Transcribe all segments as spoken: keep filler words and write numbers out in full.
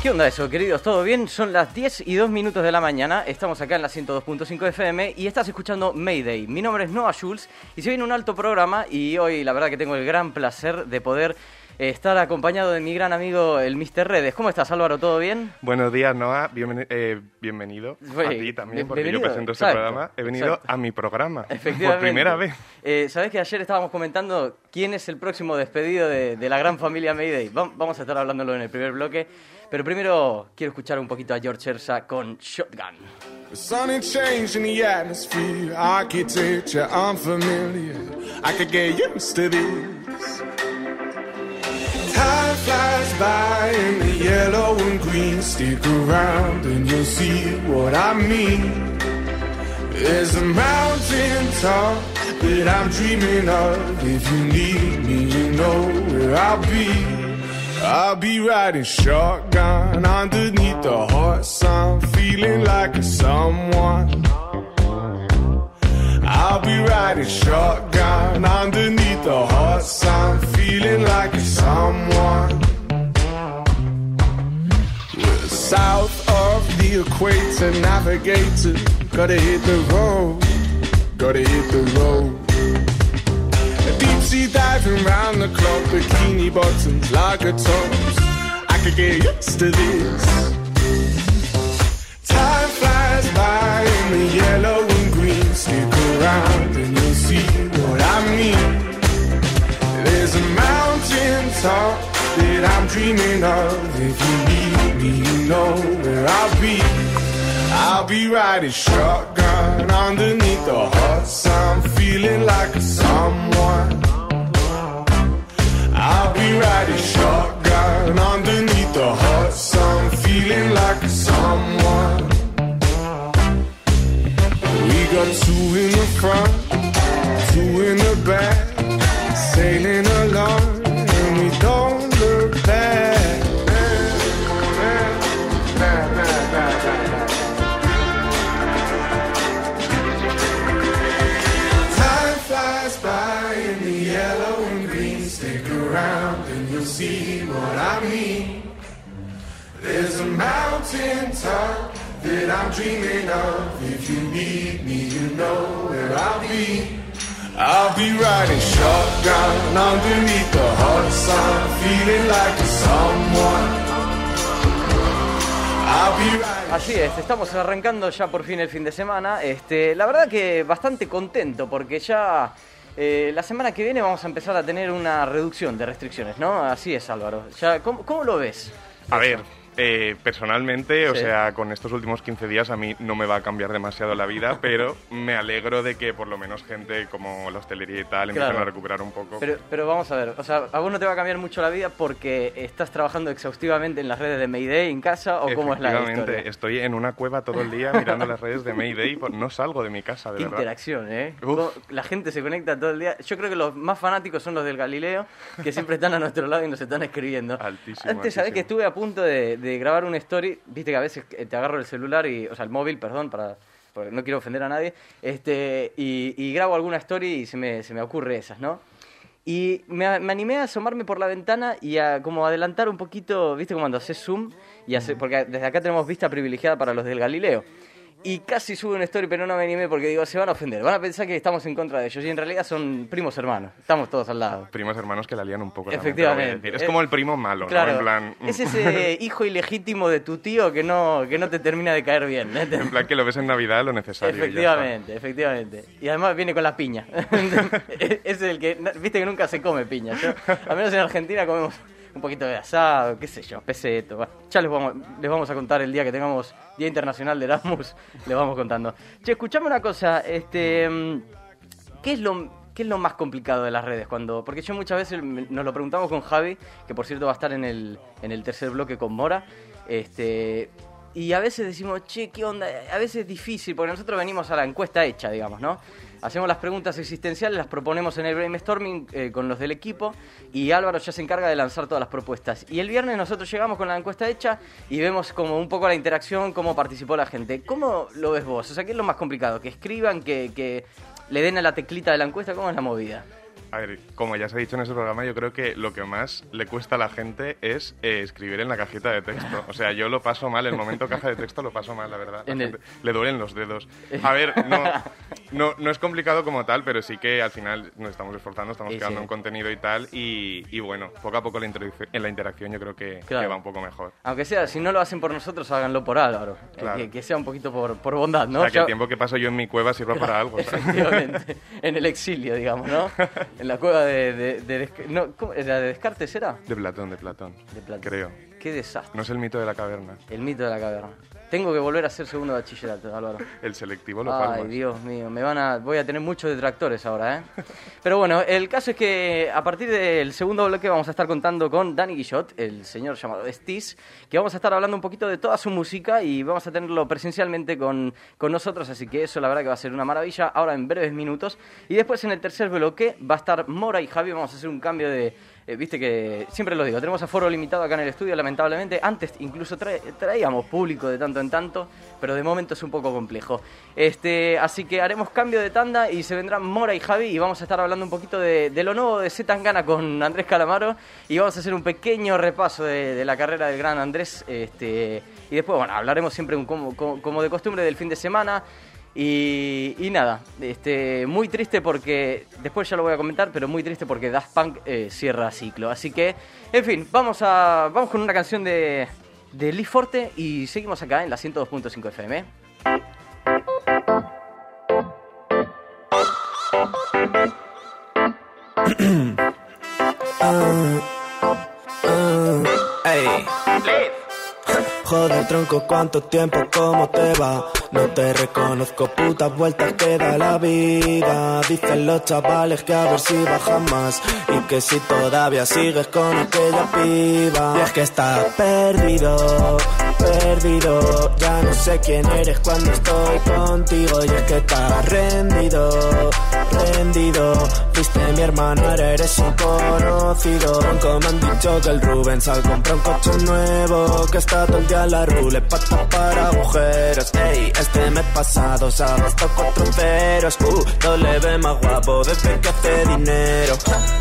¿Qué onda eso, queridos? ¿Todo bien? Son las diez y dos minutos de la mañana, estamos acá en la ciento dos punto cinco F M y estás escuchando Mayday. Mi nombre es Noah Jules y se viene un alto programa y hoy la verdad que tengo el gran placer de poder eh, estar acompañado de mi gran amigo el mister Redes. ¿Cómo estás, Álvaro? ¿Todo bien? Buenos días, Noah. Bienveni- eh, bienvenido Oye, a ti también, porque bienvenido. yo presento este Exacto, programa. He venido exacto. a mi programa Efectivamente. por primera vez. Eh, ¿Sabés que ayer estábamos comentando quién es el próximo despedido de, de la gran familia Mayday? Va- Vamos a estar hablándolo en el primer bloque, pero primero quiero escuchar un poquito a George Ezra con Shotgun. The sudden change in the atmosphere, architecture unfamiliar. I could get used to this. Time flies by in the yellow and green. Stick around and you'll see what I mean. There's a mountain top that I'm dreaming of. If you need me, you know where I'll be. I'll be riding shotgun underneath the hot sun, feeling like a someone. I'll be riding shotgun underneath the hot sun, feeling like a someone. We're south of the equator, navigator. Gotta hit the road, gotta hit the road. Deep sea diving round the clock, bikini bottoms, lager tops. I could get used to this. Time flies by in the yellow and green. Stick around and you'll see what I mean. There's a mountain top that I'm dreaming of. If you need me, you know where I'll be. I'll be riding shotgun underneath the hot sun, feeling like a someone. I'll be riding shotgun underneath the hot sun, feeling like a someone. We got two in the front, two in the back, sailing along, and we don't look back. And you'll see what I mean. There's a mountain top that I'm dreaming of. If you need me, you know where I'll be. I'll be riding shotgun underneath the hot sun, feeling like a someone. I'll be riding. Así es, estamos arrancando ya por fin el fin de semana. Este, la verdad que bastante contento porque ya eh, la semana que viene vamos a empezar a tener una reducción de restricciones, ¿no? Así es, Álvaro. Ya, ¿cómo, cómo lo ves? A ver, eh, personalmente, o Sí. sea, con estos últimos quince días a mí no me va a cambiar demasiado la vida, pero me alegro de que por lo menos gente como la hostelería y tal empiezan Claro. a recuperar un poco. Pero, pero vamos a ver, o sea, ¿a vos no te va a cambiar mucho la vida porque estás trabajando exhaustivamente en las redes de Mayday en casa o cómo es la Efectivamente, historia? estoy en una cueva todo el día mirando las redes de Mayday, pues no salgo de mi casa, de Qué verdad. interacción, ¿eh? Uf. Cómo La gente se conecta todo el día. Yo creo que los más fanáticos son los del Galileo, que siempre están a nuestro lado y nos están escribiendo. Altísimo, Antes, ¿sabés altísimo. que estuve a punto de, de grabar una story? Viste que a veces te agarro el celular, y, o sea, el móvil, perdón, para, porque no quiero ofender a nadie, este, y, y grabo alguna story y se me, se me ocurre esas, ¿no? Y me, me animé a asomarme por la ventana y a como adelantar un poquito, ¿viste? Como cuando haces zoom, y hace, porque desde acá tenemos vista privilegiada para los del Galileo. Y casi sube una story, pero no me animé porque digo, se van a ofender, van a pensar que estamos en contra de ellos. Y en realidad son primos hermanos, estamos todos al lado. Primos hermanos que la lían un poco. también, Efectivamente. te lo voy a decir. Es Eh, como el primo malo, Claro, ¿no? En plan, es ese hijo ilegítimo de tu tío que no, que no te termina de caer bien. ¿eh? en plan que lo ves en Navidad lo necesario. y ya está. Efectivamente, efectivamente. Y además viene con la piña. Es el que, viste que nunca se come piña. Yo, al menos en Argentina comemos un poquito de asado, qué sé yo, peseto. Va. Ya les vamos, les vamos a contar el día que tengamos Día Internacional de Erasmus, les vamos contando. Che, escuchame una cosa, este, ¿qué es lo, qué es lo más complicado de las redes? Cuando, porque yo muchas veces me- nos lo preguntamos con Javi, que por cierto va a estar en el, en el tercer bloque con Mora, este, y a veces decimos, che, ¿qué onda? A veces es difícil, porque nosotros venimos a la encuesta hecha, digamos, ¿no? Hacemos las preguntas existenciales, las proponemos en el brainstorming eh, con los del equipo y Álvaro ya se encarga de lanzar todas las propuestas. Y el viernes nosotros llegamos con la encuesta hecha y vemos como un poco la interacción, cómo participó la gente. ¿Cómo lo ves vos? O sea, ¿qué es lo más complicado? ¿Que escriban, que, que le den a la teclita de la encuesta? ¿Cómo es la movida? A ver, como ya se ha dicho en ese programa, yo creo que lo que más le cuesta a la gente es eh, escribir en la cajita de texto. O sea, yo lo paso mal, el momento caja de texto lo paso mal, la verdad. La gente, el... Le duelen los dedos. A ver, no, no, no es complicado como tal, pero sí que al final nos estamos esforzando, estamos sí, creando sí. un contenido y tal, y, y bueno, poco a poco la en la interacción yo creo que, claro. que va un poco mejor. Aunque sea, si no lo hacen por nosotros, háganlo por Álvaro. Claro. Que, que sea un poquito por, por bondad, ¿no? O sea, que el tiempo que paso yo en mi cueva sirva claro, para algo. Efectivamente. En el exilio, digamos, ¿no? En la cueva de... de, de, de no, ¿cómo? ¿La de Descartes era? De Platón, de Platón. De Platón. Creo. Qué desastre. No es el mito de la caverna. El mito de la caverna. Tengo que volver a hacer segundo bachillerato, Álvaro. El selectivo lo Ay, palmas. Dios mío, me van a, voy a tener muchos detractores ahora, ¿eh? Pero bueno, el caso es que a partir del segundo bloque vamos a estar contando con Dani Guillot, el señor llamado Stiz, que vamos a estar hablando un poquito de toda su música y vamos a tenerlo presencialmente con, con nosotros, así que eso la verdad que va a ser una maravilla, ahora en breves minutos. Y después en el tercer bloque va a estar Mora y Javi, vamos a hacer un cambio de... Eh, viste que, siempre lo digo, tenemos aforo limitado acá en el estudio, lamentablemente. Antes incluso tra- traíamos público de tanto en tanto, pero de momento es un poco complejo. Este, así que haremos cambio de tanda y se vendrán Mora y Javi y vamos a estar hablando un poquito de, de lo nuevo de Z Tangana con Andrés Calamaro y vamos a hacer un pequeño repaso de, de la carrera del gran Andrés. Este, y después, bueno, hablaremos siempre un, como, como, como de costumbre del fin de semana. Y, y nada, este, muy triste porque, después ya lo voy a comentar, pero muy triste porque Daft Punk eh, cierra ciclo. Así que, en fin, vamos a vamos con una canción de, de Lee Forte y seguimos acá en la ciento dos punto cinco F M. uh, uh, hey. Joder, tronco, ¿cuánto tiempo? ¿Cómo te va? No te reconozco, putas vueltas que da la vida. Dicen los chavales que a ver si bajan más y que si todavía sigues con aquella piba. Y es que estás perdido, perdido. Ya no sé quién eres cuando estoy contigo. Y es que estás rendido, rendido. Fuiste mi hermano, ahora eres un conocido. Tronco, me han dicho que el Rubens al comprar un coche nuevo, que está todo el día en la rule, pata para agujeros. Ey, este mes pasado se ha gastado cuatro ceros. Uh, doble más guapo desde que hace dinero.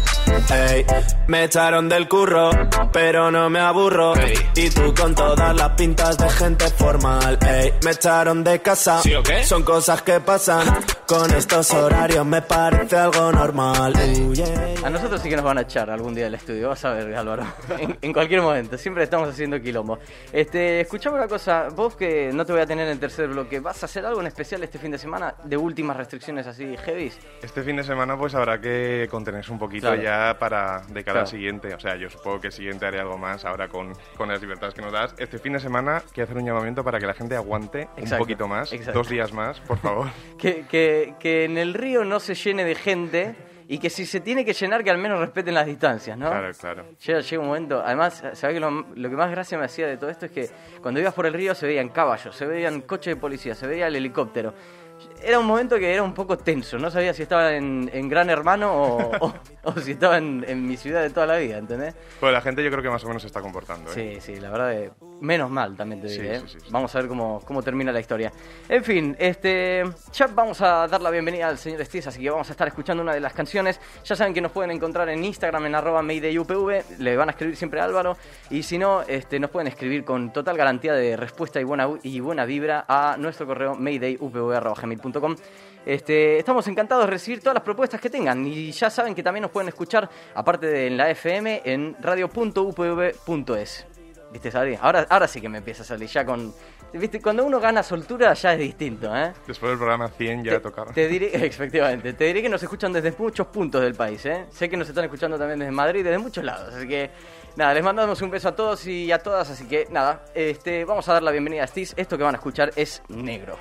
Ey, me echaron del curro, pero no me aburro. Ey. Y tú con todas las pintas de gente formal. Ey, me echaron de casa. ¿Sí o qué? Son cosas que pasan. Con estos horarios me parece algo normal. Uh, yeah, yeah. A nosotros sí que nos van a echar algún día del estudio, vas a ver, Álvaro. en, en cualquier momento, siempre estamos haciendo quilombo. Este, escuchame una cosa, vos que no te voy a tener en el tercer bloque, ¿vas a hacer algo en especial este fin de semana de últimas restricciones así heavies? Este fin de semana pues habrá que contenerse un poquito, claro, ya para de cara, claro, al siguiente. O sea, yo supongo que el siguiente haré algo más ahora con, con las libertades que nos das. Este fin de semana quiero hacer un llamamiento para que la gente aguante, exacto, un poquito más, exacto, dos días más, por favor. que, que, que en el río no se llene de gente y que si se tiene que llenar, que al menos respeten las distancias, ¿no? Claro, claro. Llega, llega un momento, además, ¿sabés que lo, lo que más gracia me hacía de todo esto es que cuando ibas por el río se veían caballos, se veían coches de policía, se veía el helicóptero. Era un momento que era un poco tenso, no sabía si estaba en, en Gran Hermano o, o, o si estaba en, en mi ciudad de toda la vida, ¿entendés? Pues la gente yo creo que más o menos se está comportando, ¿eh? Sí, sí, la verdad que menos mal también te diré, sí, ¿eh? sí, sí, sí. Vamos a ver cómo, cómo termina la historia. En fin, este ya vamos a dar la bienvenida al señor Stiz, así que vamos a estar escuchando una de las canciones. Ya saben que nos pueden encontrar en Instagram en arroba maydayupv, le van a escribir siempre a Álvaro, y si no, este, nos pueden escribir con total garantía de respuesta y buena, y buena vibra a nuestro correo maydayupv arroba gmail punto com. Este, estamos encantados de recibir todas las propuestas que tengan y ya saben que también nos pueden escuchar, aparte de en la F M, en radio punto u p v punto es. ¿Viste, Sabri? Ahora, ahora sí que me empieza a salir ya con... ¿Viste? Cuando uno gana soltura ya es distinto, ¿eh? Después del programa cien ya tocaba. Te diré, efectivamente, te diré que nos escuchan desde muchos puntos del país, ¿eh? Sé que nos están escuchando también desde Madrid, desde muchos lados, así que... Nada, les mandamos un beso a todos y a todas, así que nada, este, vamos a dar la bienvenida a Stiz. Esto que van a escuchar es Negro.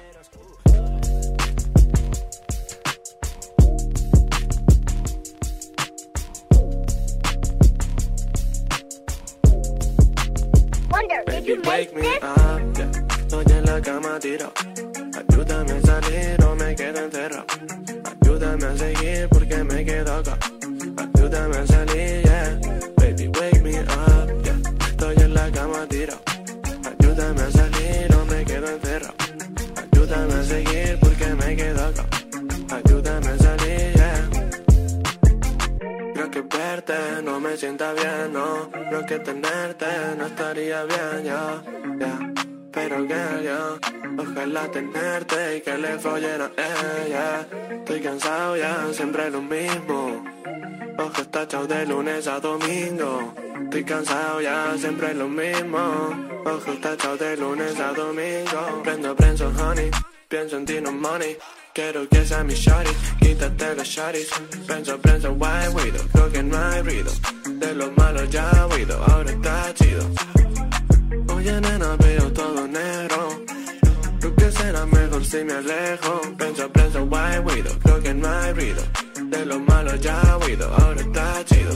Baby, wake me up, yeah. Estoy en la cama tirado. Ayúdame a salir o me quedo encerrado. Ayúdame a seguir porque me quedo acá. Ayúdame a salir, yeah. Baby, wake me up, yeah. Estoy en la cama tirado. Ayúdame a salir o me quedo encerrado. Ayúdame a seguir porque me quedo acá. Ayúdame a salir, yeah. está bien, no. Creo que tenerte no estaría bien, ya, ya. Pero que ya, ojalá tenerte y que le follen a ella. Estoy cansado ya, siempre lo mismo. Ojos tachados de lunes a domingo. Estoy cansado ya, siempre lo mismo. Ojos tachados de lunes a domingo. Prendo, prendo, honey. Pienso en ti, no money. Quiero que sea mi shawty. Quítate los shawties. Pienso, pienso, white widow. Creo que no hay ruido. De los malos ya huido. Ahora está chido. Oye, nena, veo todo negro. Creo que será mejor si me alejo. Pienso, pienso, white widow. Creo que no hay ruido. De los malos ya huido. Ahora está chido.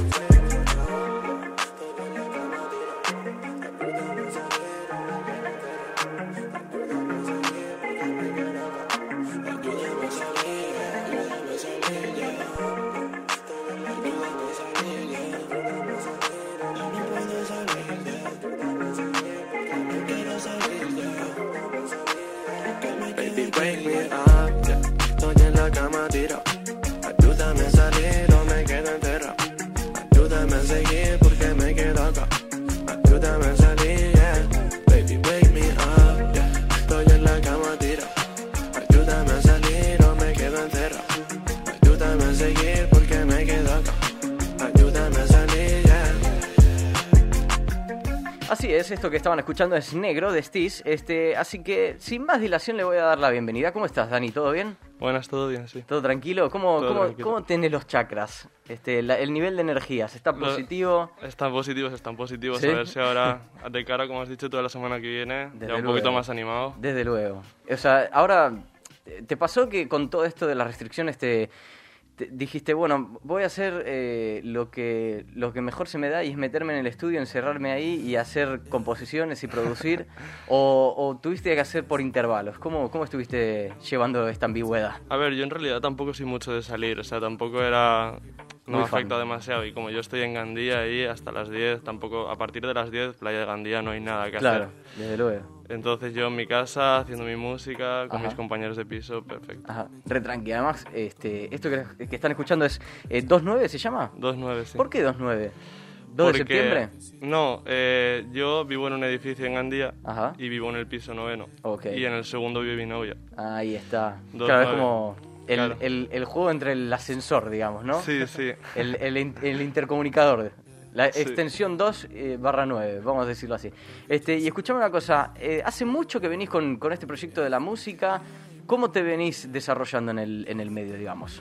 Wake me up, yeah. Estoy en la cama tirado. Ayúdame a salir o me quedo enterrado. Ayúdame a seguir porque me quedo acá. Ayúdame a salir, yeah. Baby, wake me up, yeah. Estoy en la cama tirado. Ayúdame a salir o me quedo enterrado. Ayúdame a seguir porque me quedo acá. Ayúdame a salir, yeah. Así es, esto que estaban escuchando es Negro de Stiz, este, así que sin más dilación le voy a dar la bienvenida. ¿Cómo estás, Dani? ¿Todo bien? Buenas, todo bien, sí. ¿Todo tranquilo? ¿Cómo, Todo cómo, tranquilo. ¿cómo tenés los chakras? Este, la- el nivel de energías, ¿está Lo- positivo? Están positivos, están positivos. ¿Sí? A ver si ahora, de cara, como has dicho, toda la semana que viene, Desde ya un luego. poquito más animado. Desde luego. O sea, ahora, ¿te pasó que con todo esto de las restricciones te, te dijiste, bueno, voy a hacer eh, lo que lo que mejor se me da y es meterme en el estudio, encerrarme ahí y hacer composiciones y producir? o, ¿O tuviste que hacer por intervalos? ¿Cómo, cómo estuviste llevando esta ambigüedad? A ver, yo en realidad tampoco soy mucho de salir, o sea, tampoco era... No Muy me afecta fan. demasiado y como yo estoy en Gandía ahí hasta las diez, tampoco, a partir de las diez, Playa de Gandía, no hay nada que Claro, hacer. desde luego. Entonces yo en mi casa, haciendo mi música, con Ajá. mis compañeros de piso, perfecto. Ajá, re tranqui. Además, este, esto que, que están escuchando es eh, dos nueve, ¿se llama? dos nueve, sí. ¿Por qué dos nueve? ¿dos de Porque- septiembre? No, eh, yo vivo en un edificio en Gandía Ajá. y vivo en el piso noveno. Ok. Y en el segundo vive mi novia. Ahí está. Dos claro, es nueve. como el, Claro. el, el juego entre el ascensor, digamos, ¿no? Sí, sí. El, el, in- el intercomunicador. La Sí. extensión dos eh, barra nueve, vamos a decirlo así. Este, y escuchame una cosa, eh, hace mucho que venís con, con este proyecto de la música. ¿Cómo te venís desarrollando en el, en el medio, digamos?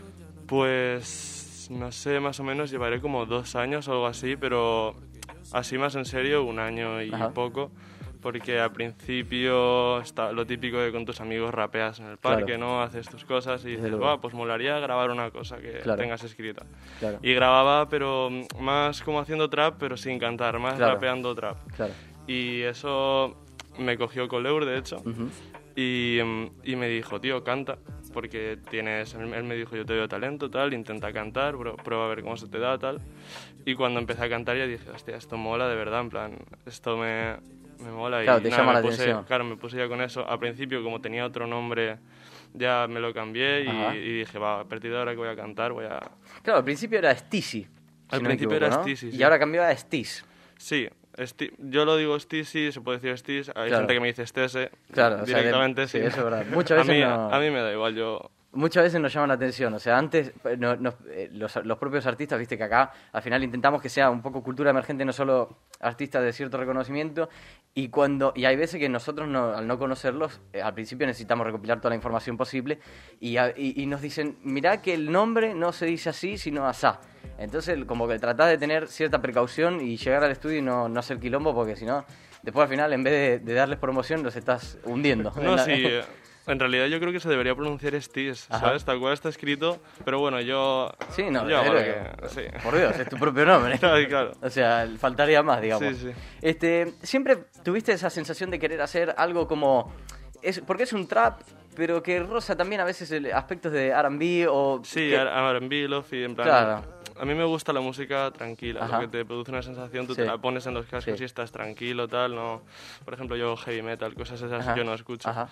Pues no sé, más o menos llevaré como dos años o algo así, pero así más en serio, un año y Ajá. poco. Porque al principio está lo típico de con tus amigos rapeas en el parque, Claro. ¿no? Haces tus cosas y Desde dices, luego. va, pues molaría grabar una cosa que Claro. tengas escrita. Claro. Y grababa, pero mm, más como haciendo trap, pero sin cantar, más Claro. rapeando trap. Claro. Y eso me cogió Coleur, de hecho. Ujú. Y, mm, y me dijo, tío, canta, porque tienes... Él él me dijo, yo te veo talento, tal, intenta cantar, bro, prueba a ver cómo se te da, tal. Y cuando empecé a cantar ya dije, hostia, esto mola de verdad, en plan, esto me, me mola. Claro, y te nada, llama me la puse- atención. Claro, me puse ya con eso. Al principio, como tenía otro nombre, ya me lo cambié Ajá. y, y dije, va, a partir de ahora que voy a cantar, voy a... Claro, al principio era Stizy. Al si no me principio equivoco, era ¿no? Stizy, Y sí. ahora cambió a Stiz. Sí, esti- yo lo digo Stizy, se puede decir Stiz, hay Claro. gente que me dice Stese, Claro, o sea, directamente, de- sí. sí, eso es verdad. Muchas a veces mí, no- a mí me da igual, yo... Muchas veces nos llaman la atención, o sea, antes eh, no- nos- eh, los, los propios artistas, viste que acá al final intentamos que sea un poco cultura emergente, no solo artistas de cierto reconocimiento, y cuando y hay veces que nosotros no- al no conocerlos, eh, al principio necesitamos recopilar toda la información posible, y, a- y- y nos dicen, mirá que el nombre no se dice así, sino asá. Entonces, como que tratás de tener cierta precaución y llegar al estudio y no, no hacer quilombo, porque si no, después al final, en vez de, de darles promoción, los estás hundiendo. No, En la- sí, eh, en realidad yo creo que se debería pronunciar Stiz, Ajá. ¿sabes? Tal cual está escrito, pero bueno, yo... Sí, no, yo hago desde lo luego. que- sí. Por Dios, es tu propio nombre. Claro, claro. O sea, faltaría más, digamos. Sí, sí. Este, siempre tuviste esa sensación de querer hacer algo como... Es, porque es un trap, pero que roza también a veces el- aspectos de R and B o... Sí, que- R and B, Lofi, en plan... Claro. a mí me gusta la música tranquila, Ajá. lo que te produce una sensación, tú Sí. te la pones en los cascos Sí. y estás tranquilo, tal, no... Por ejemplo, yo heavy metal, cosas esas Ajá. yo no escucho. Ajá.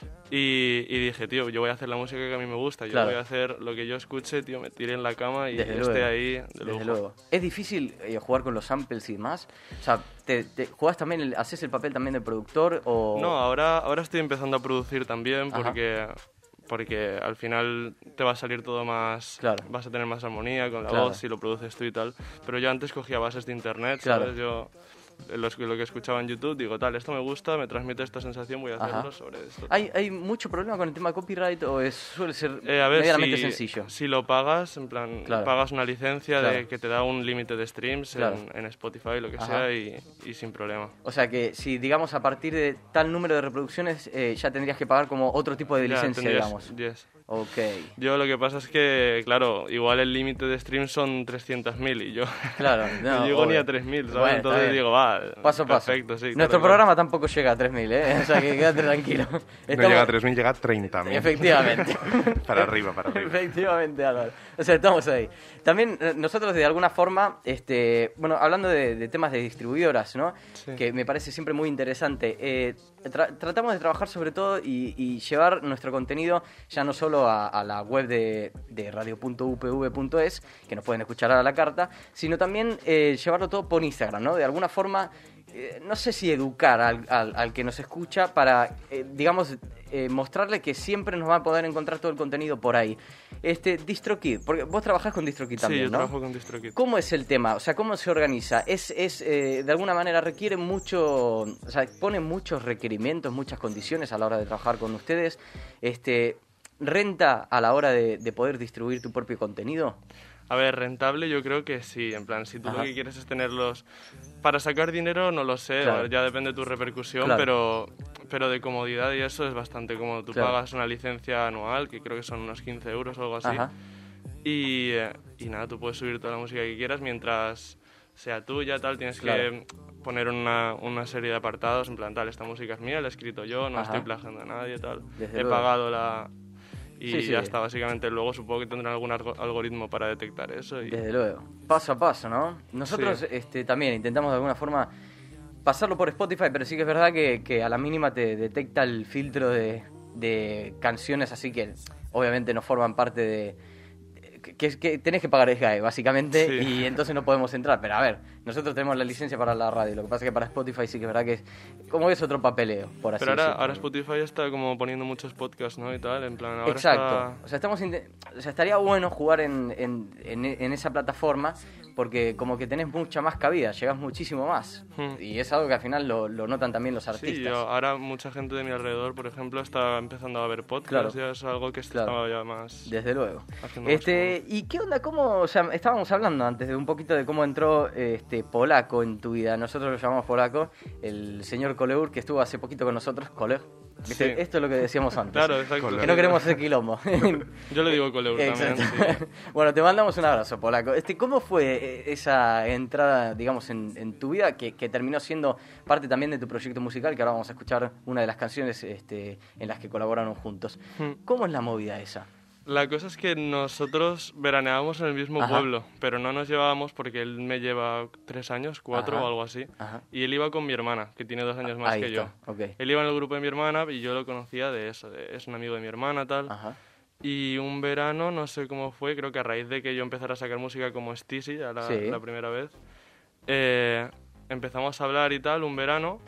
Y, y dije, tío, yo voy a hacer la música que a mí me gusta, yo Claro. voy a hacer lo que yo escuche, tío, me tire en la cama y Desde esté luego. ahí de Desde lujo. luego. ¿Es difícil eh, jugar con los samples y demás? O sea, ¿te, te jugás también, el- haces el papel también de productor o...? No, ahora, ahora estoy empezando a producir también Ajá. porque, porque al final te va a salir todo más... Claro. Vas a tener más armonía con la Claro. voz si lo produces tú y tal. Pero yo antes cogía bases de internet, Claro. ¿sabes? Yo los, lo que escuchaba en YouTube, digo, tal, esto me gusta, me transmite esta sensación, voy a hacerlo Ajá. sobre esto. ¿Hay, ¿Hay mucho problema con el tema copyright o es, suele ser Eh, a ver, medianamente si, sencillo? si lo pagas, en plan, Claro. pagas una licencia Claro. de que te da un límite de streams Claro. en, en Spotify, lo que Ajá. sea, y, y sin problema. O sea que si, digamos, a partir de tal número de reproducciones eh, ya tendrías que pagar como otro tipo de Ya, licencia, tendrías- digamos. yes. Ok. Yo lo que pasa es que, claro, igual el límite de streams son trescientos mil y yo Claro, no, no, llego ni obvio. a tres mil, ¿sabes? Bueno, está Entonces bien. digo, va, Paso a paso. perfecto, sí. Nuestro claro, programa tampoco llega a tres mil, ¿eh? O sea que quédate tranquilo. No Estamos- llega a tres mil, llega a treinta mil. Efectivamente. Para arriba, para arriba. Efectivamente, Álvaro. O sea, estamos ahí. También eh, nosotros de alguna forma, este, bueno, hablando de, de temas de distribuidoras, ¿no? Sí. Que me parece siempre muy interesante. eh, tra- tratamos de trabajar sobre todo y, y llevar nuestro contenido ya no solo a, a la web de, de radio punto u p v punto es, que nos pueden escuchar a la carta, sino también eh, llevarlo todo por Instagram, ¿no? De alguna forma, eh, no sé si educar al, al, al que nos escucha para, eh, digamos, eh, mostrarle que siempre nos va a poder encontrar todo el contenido por ahí. Este, DistroKid, porque vos trabajás con DistroKid Sí, también, yo ¿no? trabajo con DistroKid. ¿Cómo es el tema? O sea, ¿cómo se organiza? Es, es eh, de alguna manera requiere mucho, o sea, pone muchos requerimientos, muchas condiciones a la hora de trabajar con ustedes. Este, ¿renta a la hora de, de poder distribuir tu propio contenido? A ver, rentable yo creo que sí, en plan, si tú Ajá. lo que quieres es tenerlos... Para sacar dinero no lo sé, Claro. ya depende de tu repercusión, Claro. pero, pero de comodidad y eso es bastante cómodo. Tú Claro. pagas una licencia anual, que creo que son unos quince euros o algo así, Ajá. y, eh, y nada, tú puedes subir toda la música que quieras mientras sea tuya, tal, tienes Claro. que poner una, una serie de apartados, en plan, tal, esta música es mía, la he escrito yo, no Ajá. estoy plagiando a nadie, tal. Desde He luego. pagado la... Y Sí, sí. ya está, básicamente. Luego supongo que tendrán algún algo- algoritmo para detectar eso. Y... Desde luego. Paso a paso, ¿no? Nosotros Sí. este, también intentamos de alguna forma pasarlo por Spotify, pero sí que es verdad que, que a la mínima te detecta el filtro de, de canciones, así que obviamente no forman parte de... Que, que- que tenés que pagar S G A E, básicamente, Sí. y entonces no podemos entrar. Pero a ver, nosotros tenemos la licencia para la radio, lo que pasa es que para Spotify sí que es verdad que es... Como es otro papeleo, por así Pero ahora, decirlo. ahora Spotify está como poniendo muchos podcasts, ¿no? Y tal, en plan, ahora Exacto. está... O sea, estamos inte- o sea, estaría bueno jugar en, en, en, en esa plataforma porque como que tenés mucha más cabida, llegás muchísimo más. Hmm. Y es algo que al final lo, lo notan también los artistas. Sí, yo, ahora mucha gente de mi alrededor, por ejemplo, está empezando a ver podcasts, Claro. ya es algo que Claro. estaba ya más... Desde luego. Haciendo más Este, ¿y qué onda? ¿Cómo? O sea, estábamos hablando antes de un poquito de cómo entró este Polaco en tu vida. Nosotros lo llamamos Polaco, el señor Coleur que estuvo hace poquito con nosotros. Coleur. ¿Viste? Sí. Esto es lo que decíamos antes. Claro, exacto. Que no queremos hacer quilombo. Yo le digo Coleur también, Exacto. sí. Bueno, te mandamos un abrazo, Polaco. Este, ¿cómo fue eh, esa entrada, digamos, en, en tu vida que, que terminó siendo parte también de tu proyecto musical? Que ahora vamos a escuchar una de las canciones este, en las que colaboraron juntos. Hmm. ¿Cómo es la movida esa? La cosa es que nosotros veraneábamos en el mismo Ajá. pueblo, pero no nos llevábamos porque él me lleva tres años, cuatro Ajá. o algo así. Ajá. Y él iba con mi hermana, que tiene dos años más Ahí que está, yo. ok. Él iba en el grupo de mi hermana y yo lo conocía de eso, de- es un amigo de mi hermana, tal. Ajá. Y un verano, no sé cómo fue, creo que a raíz de que yo empezara a sacar música como Stizzy, ya la, Sí. la primera vez, eh, empezamos a hablar y tal, un verano,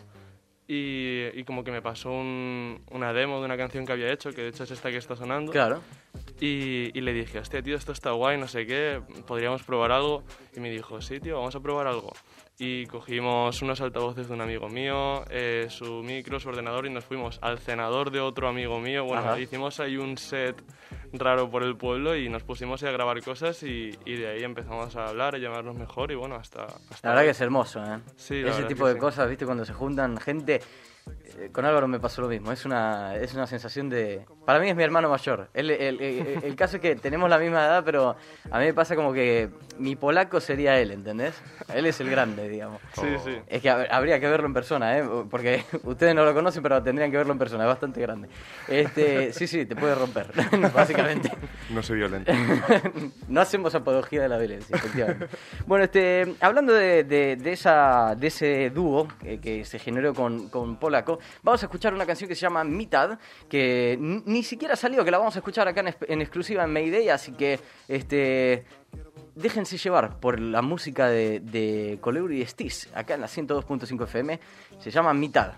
y, y como que me pasó un- una demo de una canción que había hecho, que de hecho es esta que está sonando. Claro. Y, y le dije, hostia, tío, esto está guay, no sé qué, podríamos probar algo. Y me dijo, sí, tío, vamos a probar algo. Y cogimos unos altavoces de un amigo mío, eh, su micro, su ordenador, y nos fuimos al cenador de otro amigo mío. Bueno, Ajá. hicimos ahí un set raro por el pueblo y nos pusimos a grabar cosas y, y de ahí empezamos a hablar, a llamarnos mejor y bueno, hasta... hasta La verdad hoy. que es hermoso, ¿eh? Sí, la Ese verdad tipo que de sí. cosas, ¿viste? Cuando se juntan gente... Con Álvaro me pasó lo mismo, es una, es una sensación de... Para mí es mi hermano mayor. El, el, el, el caso es que tenemos la misma edad, pero a mí me pasa como que mi polaco sería él, ¿entendés? Él es el grande, digamos. Sí, sí. Es que habría que verlo en persona, ¿eh? Porque ustedes no lo conocen, pero tendrían que verlo en persona, es bastante grande. Este, sí, sí, te puede romper, básicamente. No soy violento. No hacemos apología de la violencia, efectivamente. Bueno, este, hablando de, de, de, esa, de ese dúo que, que se generó con, con Polaco, vamos a escuchar una canción que se llama Mitad, que n- ni siquiera salió, que la vamos a escuchar acá en, en exclusiva en Mayday, así que este, déjense llevar por la música de, de Coleuro y Stiz, acá en la ciento dos punto cinco F M, se llama Mitad.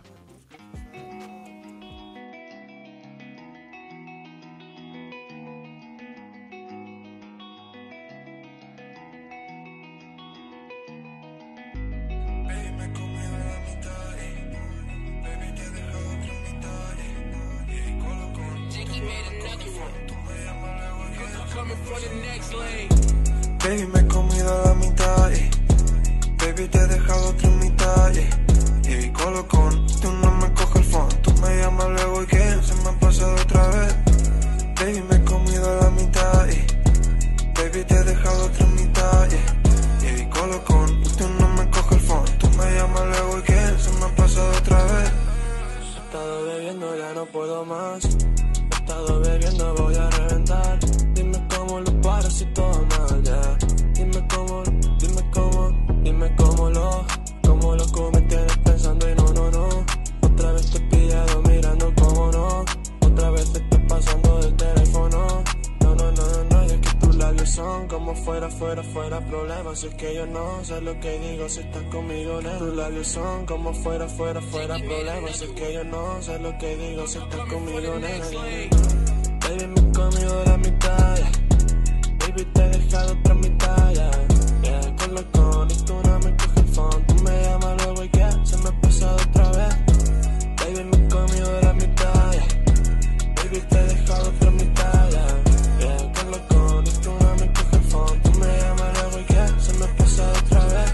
Baby, me he comido la mitad, yeah. Baby, te he dejado otra mitad, yeah. Y colocón, tú no me coges el phone. Tú me llamas luego y que se me ha pasado otra vez. Baby, me he comido la mitad, yeah. Baby, te he dejado otra mitad, yeah. Y colocón, tú no me coges el phone. Tú me llamas luego y que se me ha pasado otra vez. He estado bebiendo, ya no puedo más. He estado bebiendo, voy a reventar. Dime cómo lo paro si todo mal, yeah. Dime cómo, dime cómo, dime cómo lo, cómo loco me tienes pensando y no, no, no. Otra vez te he pillado mirando cómo no. Otra vez te estoy pasando del teléfono. No, no, no, no, no, y es que tus labios son como fuera, fuera, fuera problema. Si es que yo no sé lo que digo si estás conmigo, nena. Tus labios son como fuera, fuera, fuera problema. Si es que yo no sé lo que digo si estás conmigo, nena. Baby, me he comido la mitad, yeah. Baby, te he dejado otra mitad, yeah. Yeah, con lo con y tú no me coges el phone. Tú me llamas luego y que se me ha pasado otra vez. Baby, me he comido la mitad, yeah. Baby, te he dejado otra mitad, yeah. Yeah, con lo con y tú no me coges el phone. Tú me llamas luego y que se me ha pasado otra vez.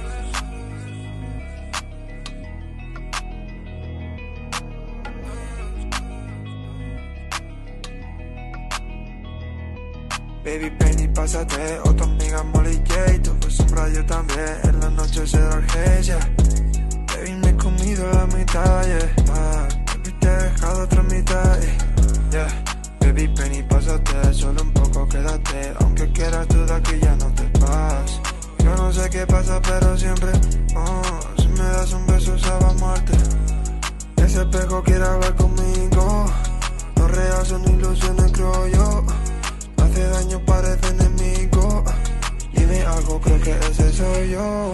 Baby, ven y pásate, o tu amiga Molly J. Tu sombra yo también, en la noche será urgencia. Baby, me he comido la mitad, yeah. Ah, baby, te he dejado otra mitad, yeah. Baby, ven y pásate, solo un poco quédate. Aunque quieras tú de aquí ya no te vas. Yo no sé qué pasa, pero siempre, oh, si me das un beso sabe a muerte. Ese espejo quiere hablar conmigo. No real son ilusiones, creo yo. Hace daño, parece enemigo. Dime algo, creo que ese soy yo.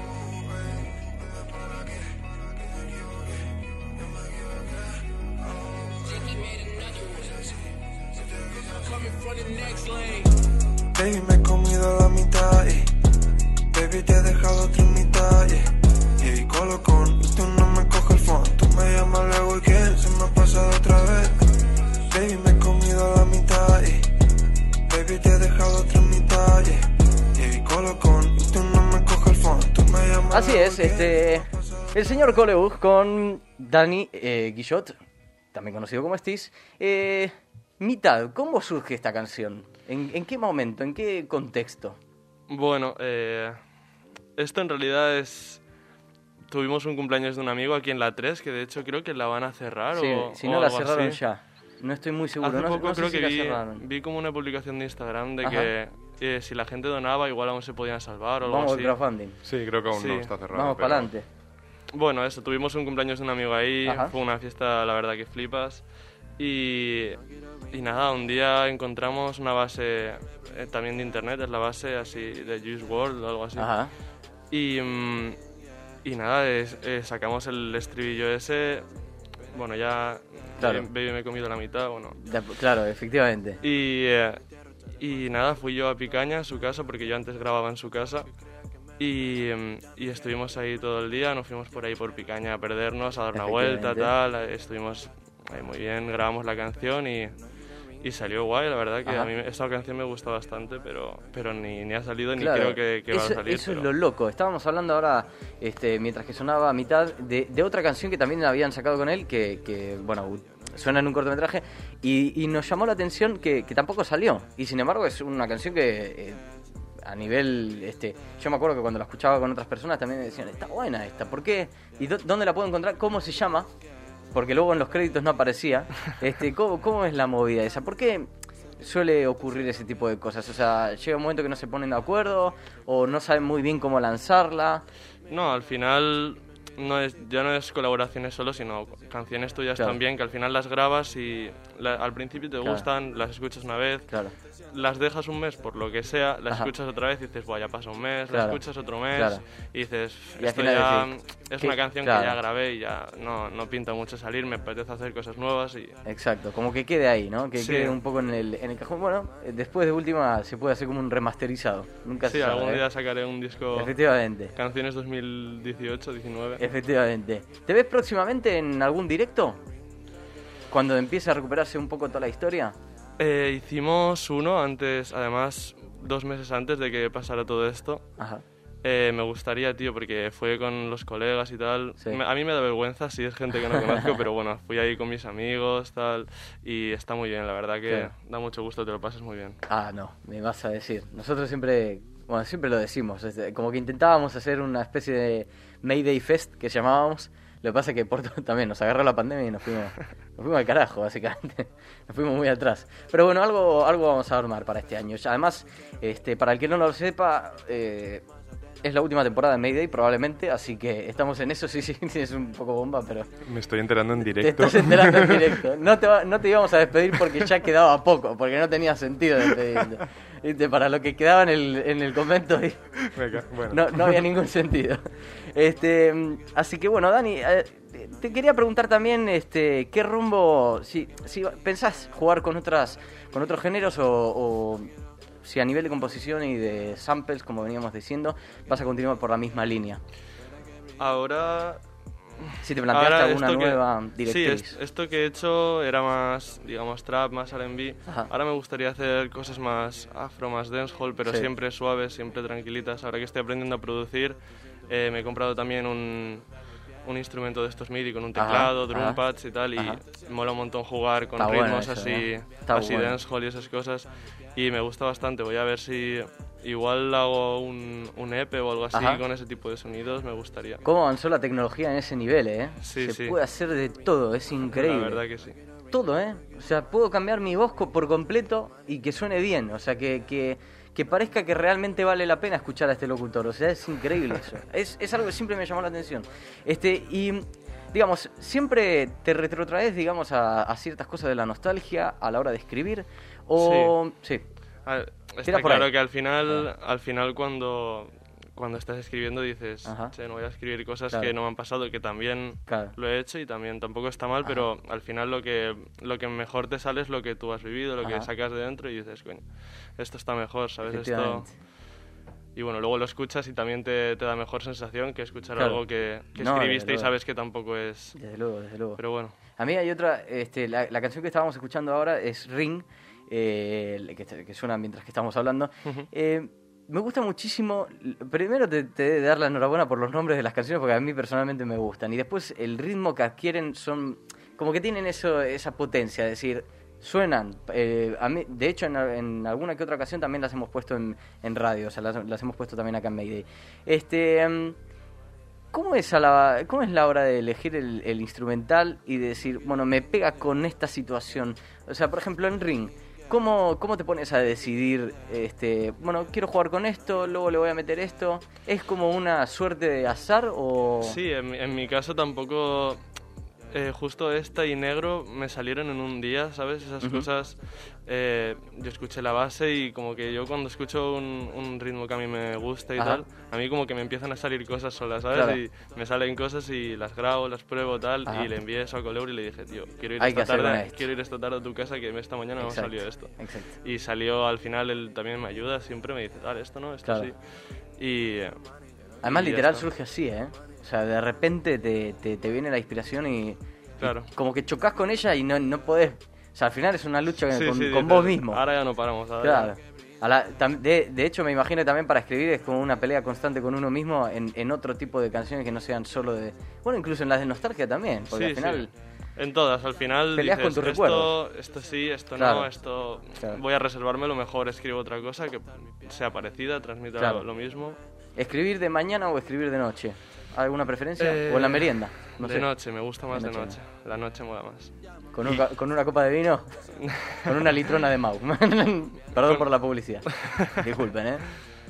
Baby, me he comido la mitad, yeah. Baby, te he dejado otra mitad, yeah. Y colocón, tú no me coges el phone. Tú me llamas luego y que se me ha pasado otra vez. Baby, me he comido la mitad, yeah. Baby, te he dejado otra mitad, yeah. Y colocón, tú no me coges el phone. Tú me llamas. Así es, este, el señor Coleus con Dani eh, Guillot, también conocido como Stiz. Eh, mitad, ¿cómo surge esta canción? ¿En, ¿En qué momento? ¿En qué contexto? Bueno, eh, esto en realidad es... Tuvimos un cumpleaños de un amigo aquí en la tres, que de hecho creo que la van a cerrar sí, o si no o la algo cerraron así. ya. No estoy muy seguro. Hace no, poco no sé creo si que la vi, cerraron. vi como una publicación de Instagram de Ajá. que eh, si la gente donaba igual aún se podían salvar o algo Vamos al así. crowdfunding. Sí, creo que aún Sí. no está cerrado. Vamos pero- para adelante. Bueno, eso, tuvimos un cumpleaños de un amigo ahí, Ajá. fue una fiesta, la verdad que flipas. Y, y nada, un día encontramos una base eh, también de internet, es la base así de Juice world o algo así. Ajá. Y, mm, y nada, es- eh, sacamos el estribillo ese, bueno, ya Claro. Baby, Baby me he comido la mitad, bueno. De- claro, efectivamente. Y, eh, y nada, fui yo a Picaña, a su casa, porque yo antes grababa en su casa. Y, em, y estuvimos ahí todo el día, nos fuimos por ahí por Picaña a perdernos, a dar una vuelta, Efectivamente. tal. Estuvimos ahí muy bien, grabamos la canción y, y salió guay, la verdad que Ajá. a mí esta canción me gusta bastante, pero, pero ni, ni ha salido Claro. ni creo que, que eso, va a salir. Eso pero... es lo loco. Estábamos hablando ahora, este, mientras que sonaba a mitad, de, de otra canción que también habían sacado con él, que, que bueno, suena en un cortometraje, y, y nos llamó la atención que, que tampoco salió. Y sin embargo es una canción que... Eh, a nivel, este, yo me acuerdo que cuando la escuchaba con otras personas también me decían, está buena esta, ¿por qué? ¿Y dó- dónde la puedo encontrar? ¿Cómo se llama? Porque luego en los créditos no aparecía. Este, ¿cómo, cómo es la movida esa? ¿Por qué suele ocurrir ese tipo de cosas? O sea, llega un momento que no se ponen de acuerdo o no saben muy bien cómo lanzarla. No, al final no es, ya no es colaboraciones solo, sino canciones tuyas Claro. también, que al final las grabas y la- al principio te Claro. gustan, las escuchas una vez, Claro. las dejas un mes por lo que sea, las Ajá. escuchas otra vez y dices, bueno, ya pasa un mes, Claro. la escuchas otro mes Claro. y dices, Y al esto final ya decís, es ¿qué? una canción Claro. que ya grabé y ya no, no pinta mucho salir, me apetece hacer cosas nuevas y... Exacto, como que quede ahí, ¿no? Que Sí. quede un poco en el, en el cajón. Bueno, eh, después de última se puede hacer como un remasterizado. Nunca Sí, se sabe, algún ¿eh? día sacaré un disco Efectivamente. Canciones dos mil dieciocho diecinueve. Efectivamente. ¿Te ves próximamente en algún directo? Cuando empiece a recuperarse un poco toda la historia. Eh, hicimos uno antes, además, dos meses antes de que pasara todo esto. Ajá. Eh, me gustaría, tío, porque fue con los colegas y tal. Sí. Me- a mí me da vergüenza si es gente que no conozco, pero bueno, fui ahí con mis amigos, tal, y está muy bien, la verdad que Claro. da mucho gusto, te lo pasas muy bien. Ah, no, me vas a decir. Nosotros siempre, bueno, siempre lo decimos. este, Como que intentábamos hacer una especie de Mayday Fest que llamábamos. Lo que pasa es que Porto también nos agarró la pandemia y nos fuimos, nos fuimos al carajo, básicamente. Nos fuimos muy atrás. Pero bueno, algo, algo vamos a armar para este año. Además, este, para el que no lo sepa, eh, es la última temporada de Mayday probablemente, así que estamos en eso. Sí, sí, es un poco bomba, pero Me estoy enterando en te directo. estás enterando en directo. No te, va- no te íbamos a despedir porque ya quedaba poco, porque no tenía sentido despedirte. Viste, para lo que quedaba en el, en el convento y Me ca- bueno. no, no había ningún sentido. Este, mm, así que bueno, Dani, eh, te quería preguntar también, este, qué rumbo, si, si pensás jugar con otras, con otros géneros o, o si a nivel de composición y de samples, como veníamos diciendo, vas a continuar por la misma línea. Ahora... Si te planteaste ahora alguna esto que- nueva Sí, directriz. es- esto que he hecho era más, digamos, trap, más R and B. Ajá. Ahora me gustaría hacer cosas más afro, más dancehall, pero Sí. siempre suaves, siempre tranquilitas. Ahora que estoy aprendiendo a producir, eh, me he comprado también un, un instrumento de estos MIDI con un Ajá, teclado, ajá, drum pads y tal, y ajá. mola un montón jugar con Está bueno ritmos eso, así, ¿eh? Está así bueno. dancehall y esas cosas. Y me gusta bastante. Voy a ver si igual hago un, un E P o algo así Ajá. con ese tipo de sonidos, me gustaría. ¿Cómo avanzó la tecnología en ese nivel, eh? Sí, Se sí. puede hacer de todo, es increíble. La verdad que sí. Todo, ¿eh? O sea, puedo cambiar mi voz co- por completo y que suene bien. O sea, que, que, que parezca que realmente vale la pena escuchar a este locutor. O sea, es increíble eso. Es, es algo que siempre me llamó la atención. Este, y, digamos, siempre te retrotraes, digamos, a, a ciertas cosas de la nostalgia a la hora de escribir. O... Sí. A ver, Tira está por claro ahí. que al final, al final cuando, cuando estás escribiendo dices, Ajá. che, no voy a escribir cosas Claro. que no me han pasado, que también Claro. lo he hecho y también tampoco está mal, Ajá. pero al final lo que, lo que mejor te sale es lo que tú has vivido, lo Ajá. que sacas de dentro y dices, coño, esto está mejor, ¿sabes? Esto... Efectivamente. Y bueno, luego lo escuchas y también te, te da mejor sensación que escuchar Claro. algo que, que No, escribiste desde y luego. sabes que tampoco es... Desde luego, desde luego. Pero bueno. A mí hay otra, este, la, la canción que estábamos escuchando ahora es Ring, eh, que, que suena mientras que estamos hablando. Ujú. Eh, me gusta muchísimo, primero te, te he de dar la enhorabuena por los nombres de las canciones porque a mí personalmente me gustan. Y después el ritmo que adquieren son, como que tienen eso, esa potencia, es decir, suenan. Eh, a mí, de hecho, en, en alguna que otra ocasión también las hemos puesto en, en radio, o sea, las, las hemos puesto también acá en Mayday. Este... em, ¿Cómo es, a la, ¿Cómo es la hora de elegir el, el instrumental y de decir, bueno, me pega con esta situación? O sea, por ejemplo, en Ring, ¿cómo, cómo te pones a decidir, este, bueno, quiero jugar con esto, luego le voy a meter esto? ¿Es como una suerte de azar o...? Sí, en, mi- en mi caso tampoco... eh, justo esta y negro me salieron en un día, ¿sabes? Esas Ujú. cosas... eh, yo escuché la base y como que yo cuando escucho un, un ritmo que a mí me gusta y Ajá. tal, a mí como que me empiezan a salir cosas solas, ¿sabes? Claro. Y me salen cosas y las grabo, las pruebo tal, Ajá. y le envié eso a Coleur y le dije, tío, quiero ir, Hay que esta hacer con tarde, esto. quiero ir esta tarde a tu casa que esta mañana me ha Exacto, salido esto. Exacto. Y salió al final, él también me ayuda, siempre me dice, dale, esto no, esto Claro. sí. Y... eh, Además, y ya literal está. surge así, ¿eh? O sea, de repente te, te, te viene la inspiración y, Claro. y como que chocas con ella y no, no podés O sea, al final es una lucha Sí, con, sí, con dices, vos mismo. Ahora ya no paramos. Ahora Claro. ya- A la- tam- de, de hecho, me imagino también para escribir es como una pelea constante con uno mismo en, en otro tipo de canciones que no sean solo de... Bueno, incluso en las de nostalgia también, porque Sí, al final... sí. En todas, al final Peleas dices, con tus esto, recuerdos. esto sí, esto Claro. no, esto Claro. voy a reservarme lo mejor, escribo otra cosa que sea parecida, transmita Claro. lo, lo mismo. ¿Escribir de mañana o escribir de noche? ¿Alguna preferencia? Eh, ¿O en la merienda? No de sé. noche, me gusta más De de noche. noche. La noche mola más. ¿Con, un ca- ¿Con una copa de vino? Con una litrona de Mau. Perdón por la publicidad. Disculpen, ¿eh?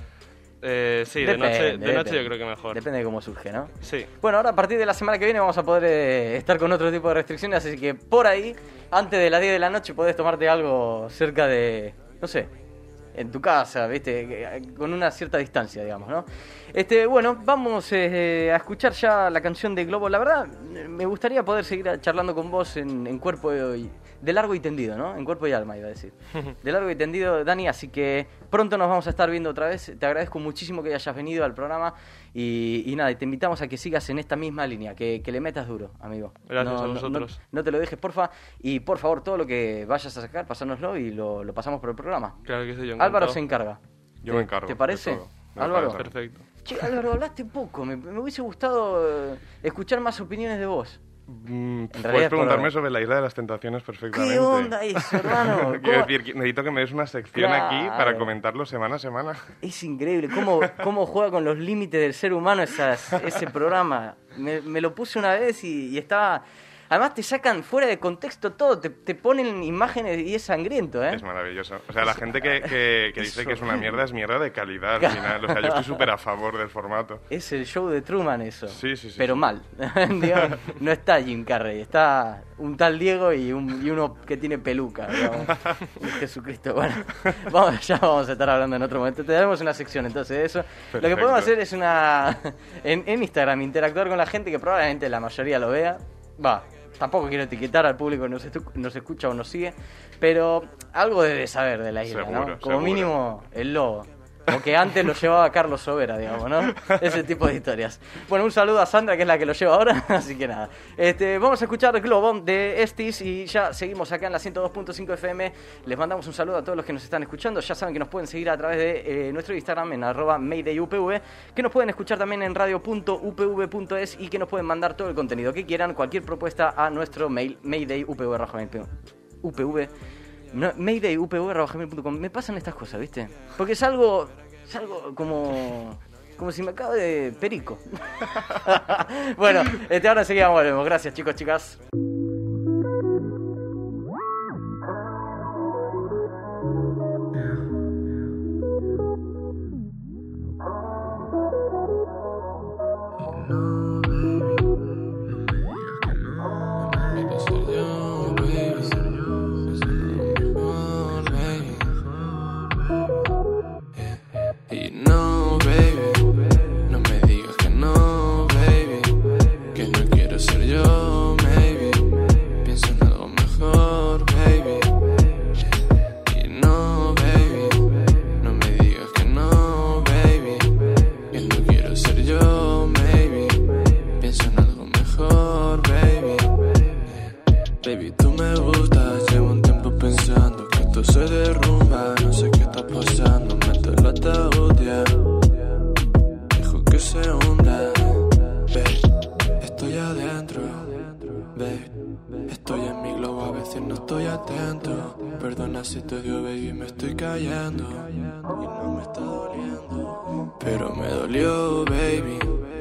Eh, sí, Depende, de noche, de noche depende. yo creo que mejor. Depende de cómo surge, ¿no? Sí. Bueno, ahora a partir de la semana que viene vamos a poder eh, estar con otro tipo de restricciones, así que por ahí, antes de las diez de la noche, podés tomarte algo cerca de, no sé, en tu casa, ¿viste? Que- Con una cierta distancia, digamos, ¿no? Este, bueno, vamos eh, a escuchar ya la canción de Globo. La verdad, me gustaría poder seguir charlando con vos en, en cuerpo y... de largo y tendido, ¿no? En cuerpo y alma, iba a decir. De largo y tendido, Dani, así que pronto nos vamos a estar viendo otra vez. Te agradezco muchísimo que hayas venido al programa y, y nada, y te invitamos a que sigas en esta misma línea, que, que le metas duro, amigo. Gracias No- a no- vosotros. No, no te lo dejes, porfa. Y por favor, todo lo que vayas a sacar, pasárnoslo y lo, lo pasamos por el programa. Claro que sí, yo Álvaro encantado. se encarga. Yo ¿Te- me encargo. ¿Te parece? de todo. Me Álvaro. parece. Perfecto. Che, Álvaro, hablaste poco. Me, me hubiese gustado eh, escuchar más opiniones de vos. Mm, realidad puedes es por- preguntarme sobre la Isla de las Tentaciones perfectamente. ¿Qué onda eso, hermano? Quiero ¿Cómo- decir, que necesito que me des una sección Claro. aquí para comentarlo semana a semana. Es increíble cómo, cómo juega con los límites del ser humano esas, ese programa. Me, me lo puse una vez y, y estaba... Además te sacan fuera de contexto todo, te, te ponen imágenes y es sangriento, ¿eh? Es maravilloso. O sea, la gente que, que, que dice que es una mierda es mierda de calidad al Claro. final. O sea, yo estoy súper a favor del formato. Es el show de Truman eso. Sí, sí, sí, Pero sí. mal. Digamos, no está Jim Carrey, está un tal Diego y, un, y uno que tiene peluca, digamos. Jesucristo. Bueno, vamos, ya vamos a estar hablando en otro momento. Te daremos una sección entonces de eso. Lo que Perfecto. podemos hacer es una... En, en Instagram, interactuar con la gente que probablemente la mayoría lo vea. Va, tampoco quiero etiquetar al público que nos, estu- nos escucha o nos sigue, pero algo debe saber de la isla, Seguro, ¿no? Como seguro. mínimo el lobo. O que antes lo llevaba Carlos Sobera, digamos, ¿no? Ese tipo de historias. Bueno, un saludo a Sandra, que es la que lo lleva ahora, así que nada. Este, vamos a escuchar Globo de Estis y ya seguimos acá en la ciento dos punto cinco F M. Les mandamos un saludo a todos los que nos están escuchando. Ya saben que nos pueden seguir a través de eh, nuestro Instagram en arroba maydayupv, que nos pueden escuchar también en radio punto u p v punto es y que nos pueden mandar todo el contenido que quieran, cualquier propuesta a nuestro mail maydayupv arroba gmail punto com. No, maydayupv arroba gmail punto com. Me pasan estas cosas, ¿viste? Porque es algo, es algo como, como si me acabo de perico. Bueno, este, ahora enseguida volvemos. Gracias, chicos, chicas. Y no, baby, no me digas que no, baby, que no quiero ser yo, maybe. Pienso en algo mejor, baby. Y no, baby, no me digas que no, baby, que no quiero ser yo, maybe. Pienso en algo mejor, baby. Baby, tú me gustas, llevo un tiempo pensando que esto se derrumba, no sé qué está pasando, meto el ataúd, yeah. Dejo que se hunda, babe, estoy adentro, babe, estoy en mi globo, a veces no estoy atento, perdona si te dio, baby, me estoy cayendo, y no me está doliendo, pero me dolió, baby.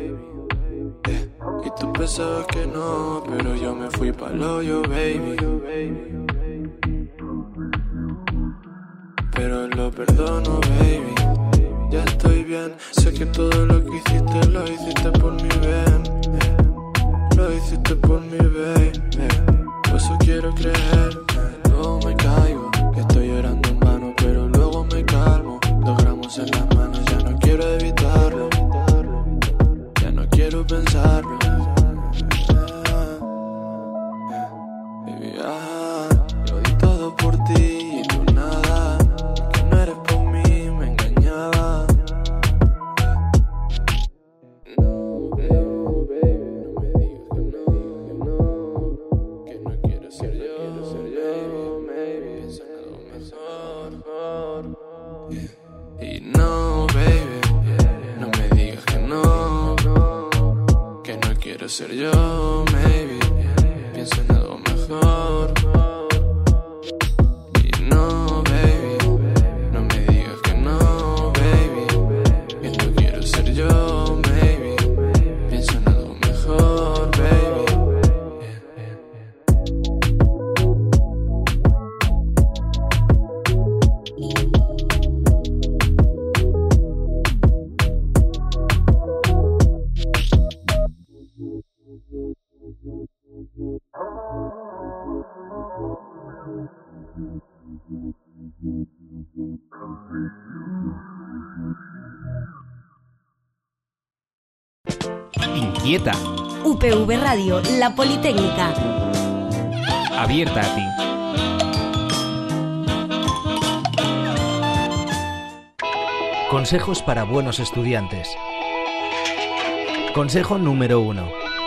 Y tú pensabas que no, pero yo me fui pa'l hoyo, baby. Pero lo perdono, baby. Ya estoy bien, sé que todo lo que hiciste lo hiciste por mi bien. Lo hiciste por mi baby. Por eso quiero creer. Luego me caigo, que estoy llorando en vano, pero luego me calmo. Dos gramos en las manos, ya no quiero evitarlo. Ya no quiero pensarlo. Baby, ah, yo di todo por ti y tú nada. Que no eres por mí, me engañaba. No, baby, baby, no me digas que no, que no, que no quiero ser yo, quiero ser yo. ser yo, maybe. Pienso en algo mejor. Y no, baby, no me digas que no, baby. Que no quiero ser yo, maybe. Pienso en algo mejor, baby. Inquieta. U P V Radio, la Politécnica. Abierta a ti. Consejos para buenos estudiantes. Consejo número uno.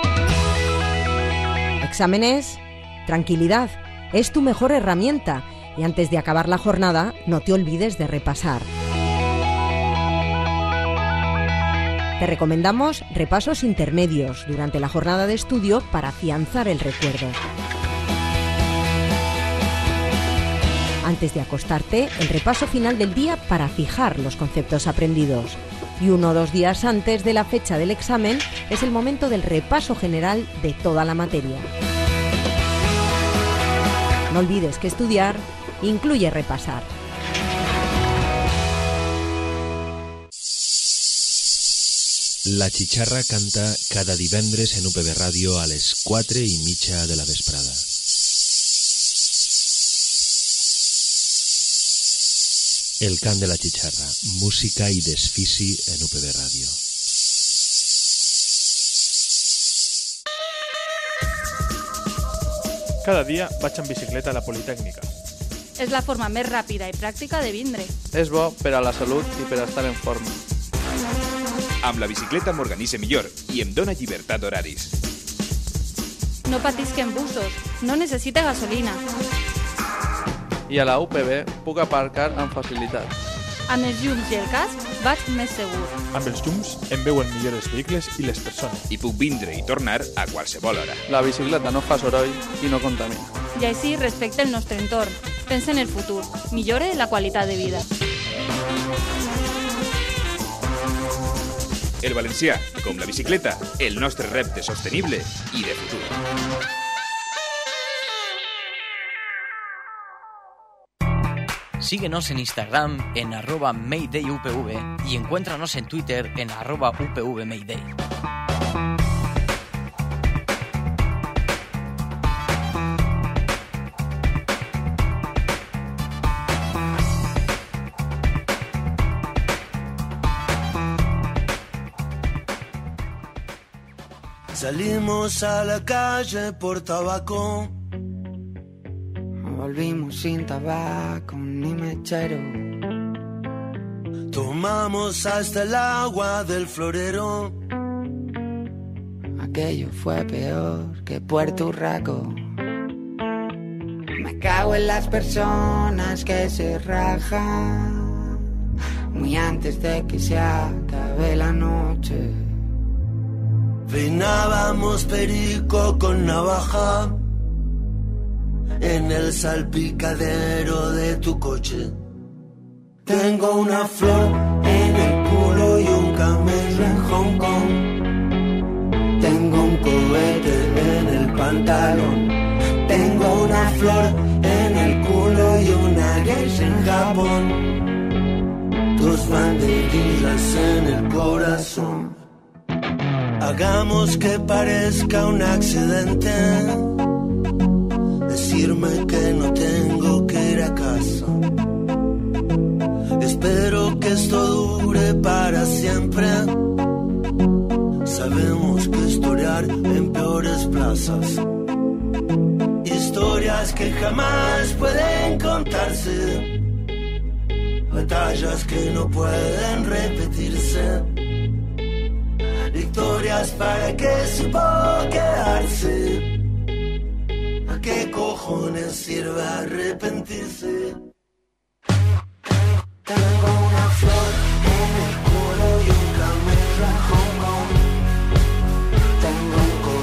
Exámenes, tranquilidad, es tu mejor herramienta y antes de acabar la jornada no te olvides de repasar. Te recomendamos repasos intermedios durante la jornada de estudio para afianzar el recuerdo. Antes de acostarte, el repaso final del día para fijar los conceptos aprendidos. Y uno o dos días antes de la fecha del examen es el momento del repaso general de toda la materia. No olvides que estudiar incluye repasar. La Chicharra canta cada divendres en U P V Ràdio a les quatre i mitja de la vesprada. El cant de la Chicharra, música i desfici en U P V Ràdio. Cada dia vaig en bicicleta a la Politécnica. És la forma més ràpida i pràctica de vindre. És bo per a la salut i per a estar en forma. Amb la bicicleta m'organitze millor i em dóna llibertat d'horaris. No patisquen busos, no necessita gasolina. I a la U P V puc aparcar amb facilitat. Amb els llums i el casc vaig més segur. Amb els llums em veuen millor els vehicles i les persones. I puc vindre i tornar a qualsevol hora. La bicicleta no fa soroll i no contamina. I així respecta el nostre entorn. Pensa en el futur. Millore la qualitat de vida. El valencià, com la bicicleta, el nostre repte sostenible i de futur. Síguenos en Instagram en arroba maydayupv y encuéntranos en Twitter en arroba upvmayday. Salimos a la calle por tabaco. Volvimos sin tabaco ni mechero. Tomamos hasta el agua del florero. Aquello fue peor que Puerto Urraco. Me cago en las personas que se rajan muy antes de que se acabe la noche. Peinábamos perico con navaja en el salpicadero de tu coche. Tengo una flor en el culo y un camello en Hong Kong. Tengo un cohete en el pantalón. Tengo una flor en el culo y una geisha en Japón. Dos banderillas en el corazón. Hagamos que parezca un accidente. Decirme que no tengo que ir a casa. Espero que esto dure para siempre. Sabemos que historiar en peores plazas. Historias que jamás pueden contarse. Batallas que no pueden repetirse. Victorias para que supo quedarse. ¿A qué cojones sirve arrepentirse? Tengo una flor en el culo y un camello en Hong Kong. Tengo un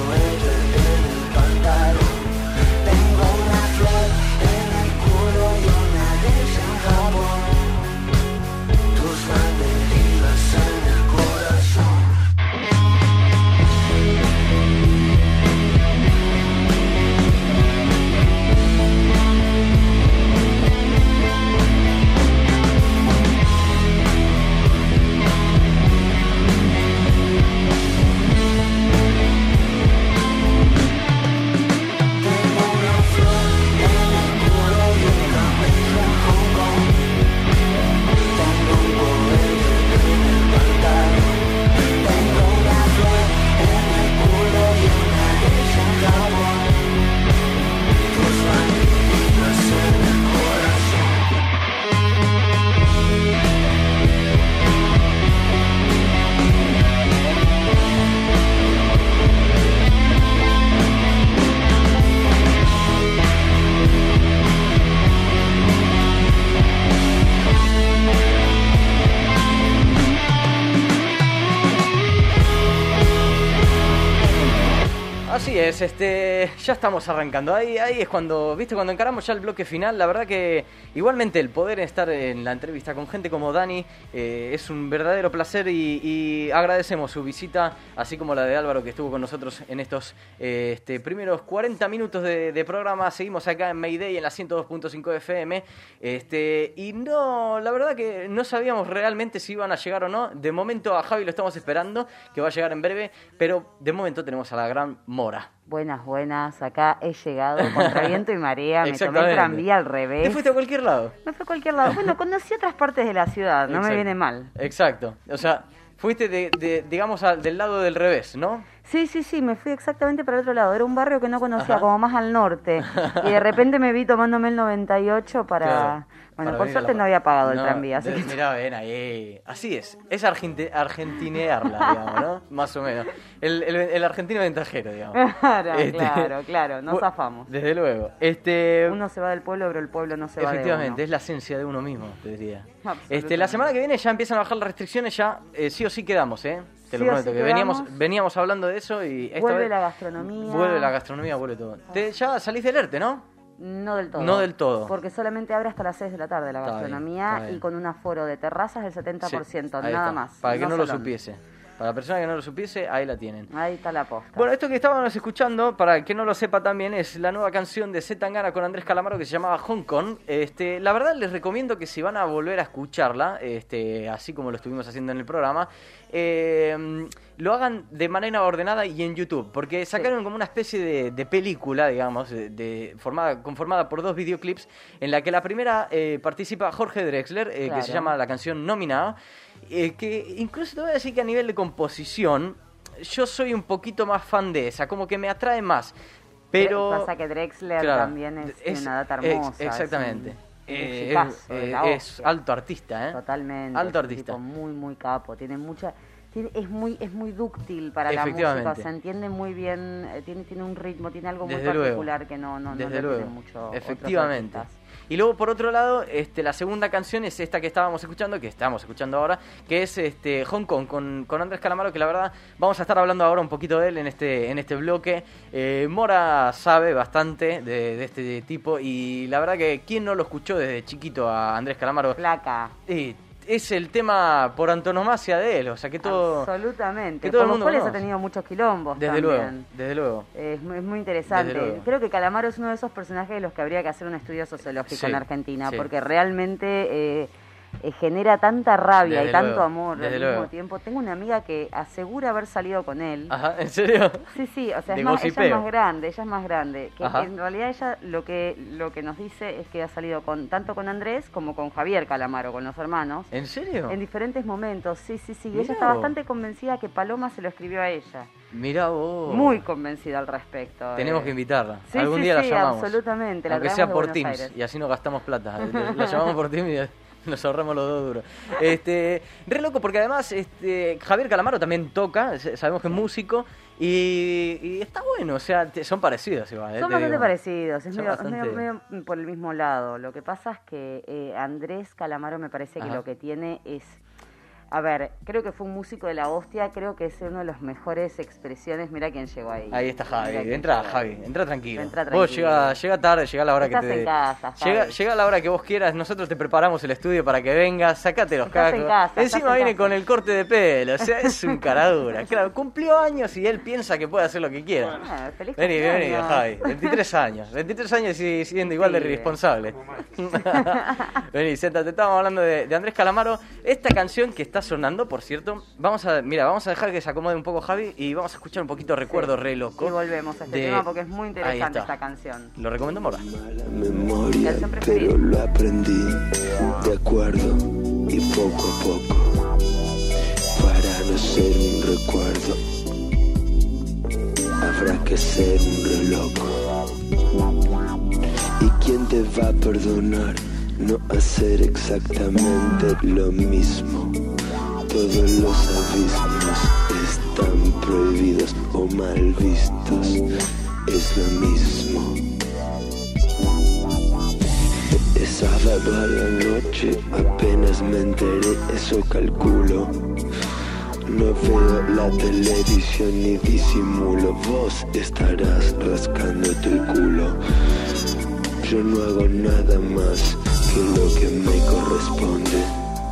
pues este ya estamos arrancando. Ahí, ahí es cuando, viste, cuando encaramos ya el bloque final. La verdad que igualmente el poder estar en la entrevista con gente como Dani eh, es un verdadero placer y, y agradecemos su visita, así como la de Álvaro que estuvo con nosotros en estos eh, este, primeros cuarenta minutos de, de programa. Seguimos acá en Mayday en la ciento dos punto cinco F M este, y no, la verdad que no sabíamos realmente si iban a llegar o no. De momento a Javi lo estamos esperando, que va a llegar en breve, pero de momento tenemos a la gran Mora. Buenas, buenas, acá he llegado contra viento y marea, me tomé el tranvía al revés. ¿Te fuiste a cualquier lado? Me fui a cualquier lado. Bueno, conocí otras partes de la ciudad, no Exacto. me viene mal. Exacto, o sea, fuiste de, de digamos, al, del lado del revés, ¿no? Sí, sí, sí, me fui exactamente para el otro lado. Era un barrio que no conocía, Ajá. como más al norte. Y de repente me vi tomándome el noventa y ocho para... Claro. Bueno, Para por venir a suerte la- no había pagado No, el tranvía, así de- que... Mirá, ven ahí. Así es. Es argenti- argentinearla, digamos, ¿no? Más o menos. El, el, el argentino ventajero, digamos. Claro, Este, claro, claro, nos bu- zafamos. Desde luego. Este, Uno se va del pueblo, pero el pueblo no se va de uno. efectivamente, es la esencia de uno mismo, te diría. Absolutamente. Este, la semana que viene ya empiezan a bajar las restricciones, ya eh, sí o sí quedamos, ¿eh? Te lo Sí o prometo, sí que quedamos. veníamos, veníamos hablando de eso y esta Vuelve vez la gastronomía. vuelve la gastronomía, vuelve todo. Te, ya salís del ERTE, ¿no? No del todo. No del todo. Porque solamente abre hasta las seis de la tarde la Está bien, gastronomía está bien. y con un aforo de terrazas del setenta por ciento, Sí, ahí nada está. más. Para que no, lo salón. supiese. Para la persona que no lo supiese, ahí la tienen. Ahí está la posta. Bueno, esto que estábamos escuchando, para el que no lo sepa también, es la nueva canción de Z Tangana con Andrés Calamaro que se llamaba Hong Kong. Este, la verdad les recomiendo que si van a volver a escucharla, este, así como lo estuvimos haciendo en el programa, eh, lo hagan de manera ordenada y en YouTube, porque sacaron como una especie de, de película, digamos, de, de- formada, conformada por dos videoclips, en la que la primera eh, participa Jorge Drexler, eh, Claro. que se llama la canción Nominado, eh, que incluso te voy a decir que a nivel de composición, yo soy un poquito más fan de esa, como que me atrae más. Pero Pasa que Drexler claro, también es, es- tiene una data ex- hermosa. exactamente. Es un, Eh, un musicazo de eh, la es hostia. alto artista, ¿eh? Totalmente. Alto es un artista. tipo muy, muy capo. Tiene mucha... tiene- es muy es muy dúctil para la Efectivamente. música, se entiende muy bien, eh, tiene, tiene un ritmo, tiene algo muy Desde luego. particular que no, no, no Desde lo luego. tienen mucho otros Efectivamente. artistas. Y luego, por otro lado, este, la segunda canción es esta que estábamos escuchando, que estamos escuchando ahora, que es este, Hong Kong, con, con Andrés Calamaro, que la verdad vamos a estar hablando ahora un poquito de él en este, en este bloque. Eh, Mora sabe bastante de, de este tipo y la verdad que ¿quién no lo escuchó desde chiquito a Andrés Calamaro? Flaca. Eh, es el tema por antonomasia de él, o sea que todo... Absolutamente. que todo Por el los mundo cuales ha conoce. tenido muchos quilombos Desde también. luego, desde luego. Es muy, es muy interesante. Desde luego. Creo que Calamaro es uno de esos personajes de los que habría que hacer un estudio sociológico Sí, en Argentina, sí. porque realmente eh, eh, genera tanta rabia Desde y tanto luego, amor al desde mismo luego. tiempo. Tengo una amiga que asegura haber salido con él. Ajá, ¿en serio? Sí, sí, o sea, De es más, ella es gossipeo. más grande, ella es más grande. Que Ajá. en realidad ella lo que lo que nos dice es que ha salido con tanto con Andrés como con Javier Calamaro, con los hermanos. ¿En serio? En diferentes momentos, sí, sí, sí. Y Mirá ella está vos. bastante convencida que Paloma se lo escribió a ella. Mirá vos. Muy convencida al respecto. Tenemos eh. que invitarla. Sí, Algún sí, día la sí, llamamos. absolutamente. La Aunque traemos sea de por Buenos Teams. Aires. Y así no gastamos plata. La, la llamamos por Teams y nos ahorramos los dos duros. Este, re loco porque además este, Javier Calamaro también toca. s- Sabemos que es músico. Y, y está bueno. O sea, te- son parecidos igual. eh, Son te bastante digo. parecidos, es Son medio, bastante- medio- medio por el mismo lado. Lo que pasa es que eh, Andrés Calamaro me parece que Ajá. lo que tiene es... A ver, creo que fue un músico de la hostia, creo que es uno de los mejores expresiones. Mira quién llegó ahí. Ahí está Javi. Mirá quién Entra, llegó ahí. Javi. Entra tranquilo. Entra Vos tranquilo. llega, llega tarde, llega a la hora Estás que te. en casa, Javi. llega, llega a la hora que vos quieras. Nosotros te preparamos el estudio para que vengas. Sacate los Estás cacos. en casa, estás Encima en viene casa. con el corte de pelo. O sea, es un caradura. Claro, cumplió años y él piensa que puede hacer lo que quiera. Ah, feliz Vení, vení, cumpleaños. Javi. veintitrés años. veintitrés años y siendo igual de Sí. irresponsable. Vení, siéntate. Estábamos hablando de, de Andrés Calamaro. Esta canción que está sonando, por cierto, vamos a, mira, vamos a dejar que se acomode un poco Javi y vamos a escuchar un poquito Recuerdo Re Loco. Y volvemos a este de- tema porque es muy Ahí interesante está. esta canción. Lo recomiendo Mora. Memoria, Canción preferida. pero lo aprendí de acuerdo y poco a poco para no ser un recuerdo habrá que ser un re loco. ¿Y quién te va a perdonar no hacer exactamente lo mismo? Todos los abismos están prohibidos o mal vistos, es lo mismo. Es sábado a la noche, apenas me enteré, eso calculo. No veo la televisión ni disimulo. Vos estarás rascándote el culo. Yo no hago nada más que lo que me corresponde.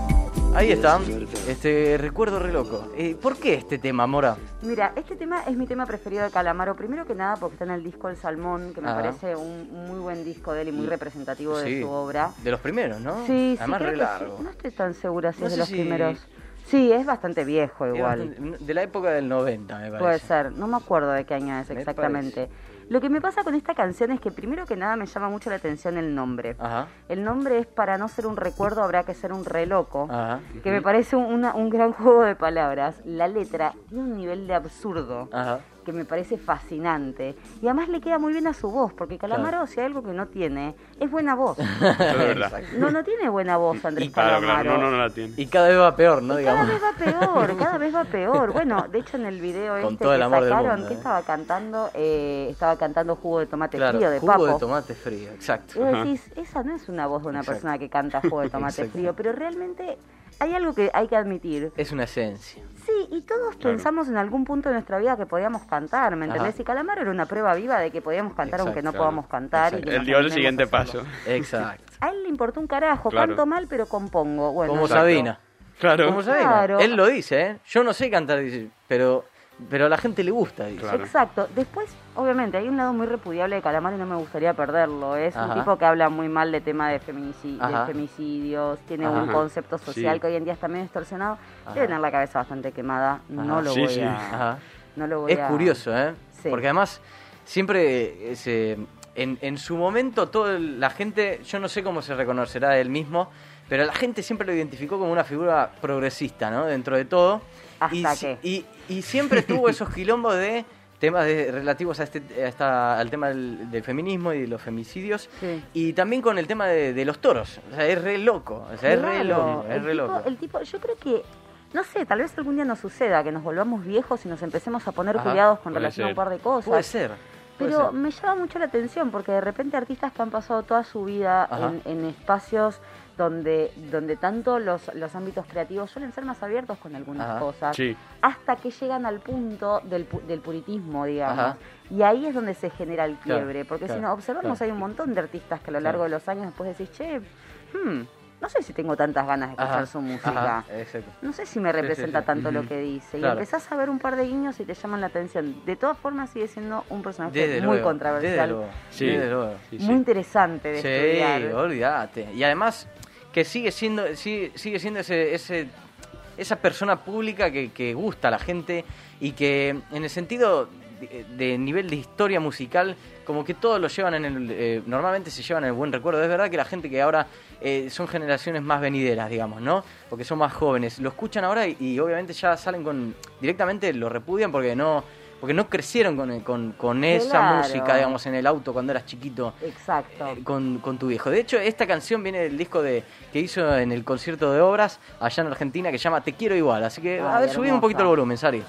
Ahí está, este recuerdo re loco. Eh, ¿Por qué este tema, Mora? Mira, este tema es mi tema preferido de Calamaro. Primero que nada porque está en el disco El Salmón, que me Ah. parece un muy buen disco de él y muy representativo de Sí, su obra. de los primeros, ¿no? Sí, Además sí, creo re que largo. sí. No estoy tan segura si No es de sé los si- primeros. Sí, es bastante viejo Es igual. bastante- de la época del noventa, me parece. Puede ser, no me acuerdo de qué año es Me exactamente. Lo que me pasa con esta canción es que primero que nada me llama mucho la atención el nombre. Ajá. El nombre es Para no ser un recuerdo habrá que ser un re loco, Ajá. que me parece un, una- un gran juego de palabras. La letra tiene un nivel de absurdo Ajá. que me parece fascinante. Y además le queda muy bien a su voz, porque Calamaro, Claro. si hay algo que no tiene, es buena voz. Eso es verdad. No, no tiene buena voz Andrés Claro, Calamaro. claro, no, no, no la tiene. Y cada vez va peor, ¿no? Cada Digamos. vez va peor, cada vez va peor. Bueno, de hecho en el video Con este todo el que amor del sacaron, mundo, ¿qué ¿eh? estaba cantando? Eh, estaba cantando Jugo de Tomate Claro, Frío de jugo Papo. de tomate frío, exacto. Y vos Ajá. decís, esa no es una voz de una Exacto. persona que canta Jugo de Tomate Exacto. Frío, pero realmente hay algo que hay que admitir. Es una esencia. Sí, y todos Claro. pensamos en algún punto de nuestra vida que podíamos cantar, ¿me entendés? Ajá. Y Calamaro era una prueba viva de que podíamos cantar aunque no Exacto, podamos cantar. Y Exacto. que Él nos dio el animemos siguiente a hacerlo. paso. Exacto. A él le importó un carajo, Claro. canto mal pero compongo. Bueno, Como exacto. Sabina. Claro. Como Sabina. Claro. Él lo dice, ¿eh? Yo no sé cantar, dice, pero, pero a la gente le gusta, dice. Exacto. Después, obviamente, hay un lado muy repudiable de Calamaro y no me gustaría perderlo. Es Ajá. un tipo que habla muy mal de tema de, feminici- Ajá. de femicidios, tiene Ajá. un concepto social Sí. que hoy en día está medio distorsionado. Ajá. Debe tener la cabeza bastante quemada. No Ajá. lo Sí, voy sí. a... Ajá. No lo voy Es a- curioso, ¿eh? Sí. Porque además, siempre ese, en, en su momento, toda la gente, yo no sé cómo se reconocerá él mismo, pero la gente siempre lo identificó como una figura progresista, ¿no? Dentro de todo. y, Hasta si- que- y, y siempre tuvo esos quilombos de temas de- relativos a este, a esta- al tema del, del feminismo y de los femicidios. Sí. Y también con el tema de, de los toros. O sea, es re loco. O sea, es re Claro. loco. Es el re tipo, loco. el tipo, yo creo que, no sé, tal vez algún día nos suceda que nos volvamos viejos y nos empecemos a poner Ajá. cuidados con Puede relación a un ser. par de cosas. Puede ser. Puede Pero ser. me llama mucho la atención porque de repente artistas que han pasado toda su vida Ajá. en, en espacios donde donde tanto los, los ámbitos creativos suelen ser más abiertos con algunas Ajá. cosas, Sí. hasta que llegan al punto del, pu- del puritismo, digamos. Ajá. Y ahí es donde se genera el Claro, quiebre, porque claro, si no, observamos, claro. hay un montón de artistas que a lo largo Claro. de los años después decís, che, hmm, no sé si tengo tantas ganas de escuchar Ajá, su música. ajá, exacto. No sé si me Sí, sí, representa sí. tanto lo Ujú. que dice. Claro. Y empezás a ver un par de guiños y te llaman la atención. De todas formas sigue siendo un personaje Desde muy luego, controversial. desde luego, Sí. desde luego. Muy interesante de Sí, estudiar. olvídate. Y además que sigue siendo sigue, sigue siendo ese, ese esa persona pública que, que gusta a la gente y que en el sentido de, de nivel de historia musical como que todos lo llevan en el eh, normalmente se llevan en el buen recuerdo. Es verdad que la gente que ahora eh, son generaciones más venideras, digamos, ¿no? Porque son más jóvenes, lo escuchan ahora y, y obviamente ya salen con directamente lo repudian porque no porque no crecieron con, con, con esa Claro. música, digamos, en el auto cuando eras chiquito. Exacto. Eh, con, con tu viejo. De hecho, esta canción viene del disco de que hizo en el concierto de obras allá en Argentina que se llama Te Quiero Igual. Así que, a Ay, ver, subí un hermosa. poquito el volumen, Sari.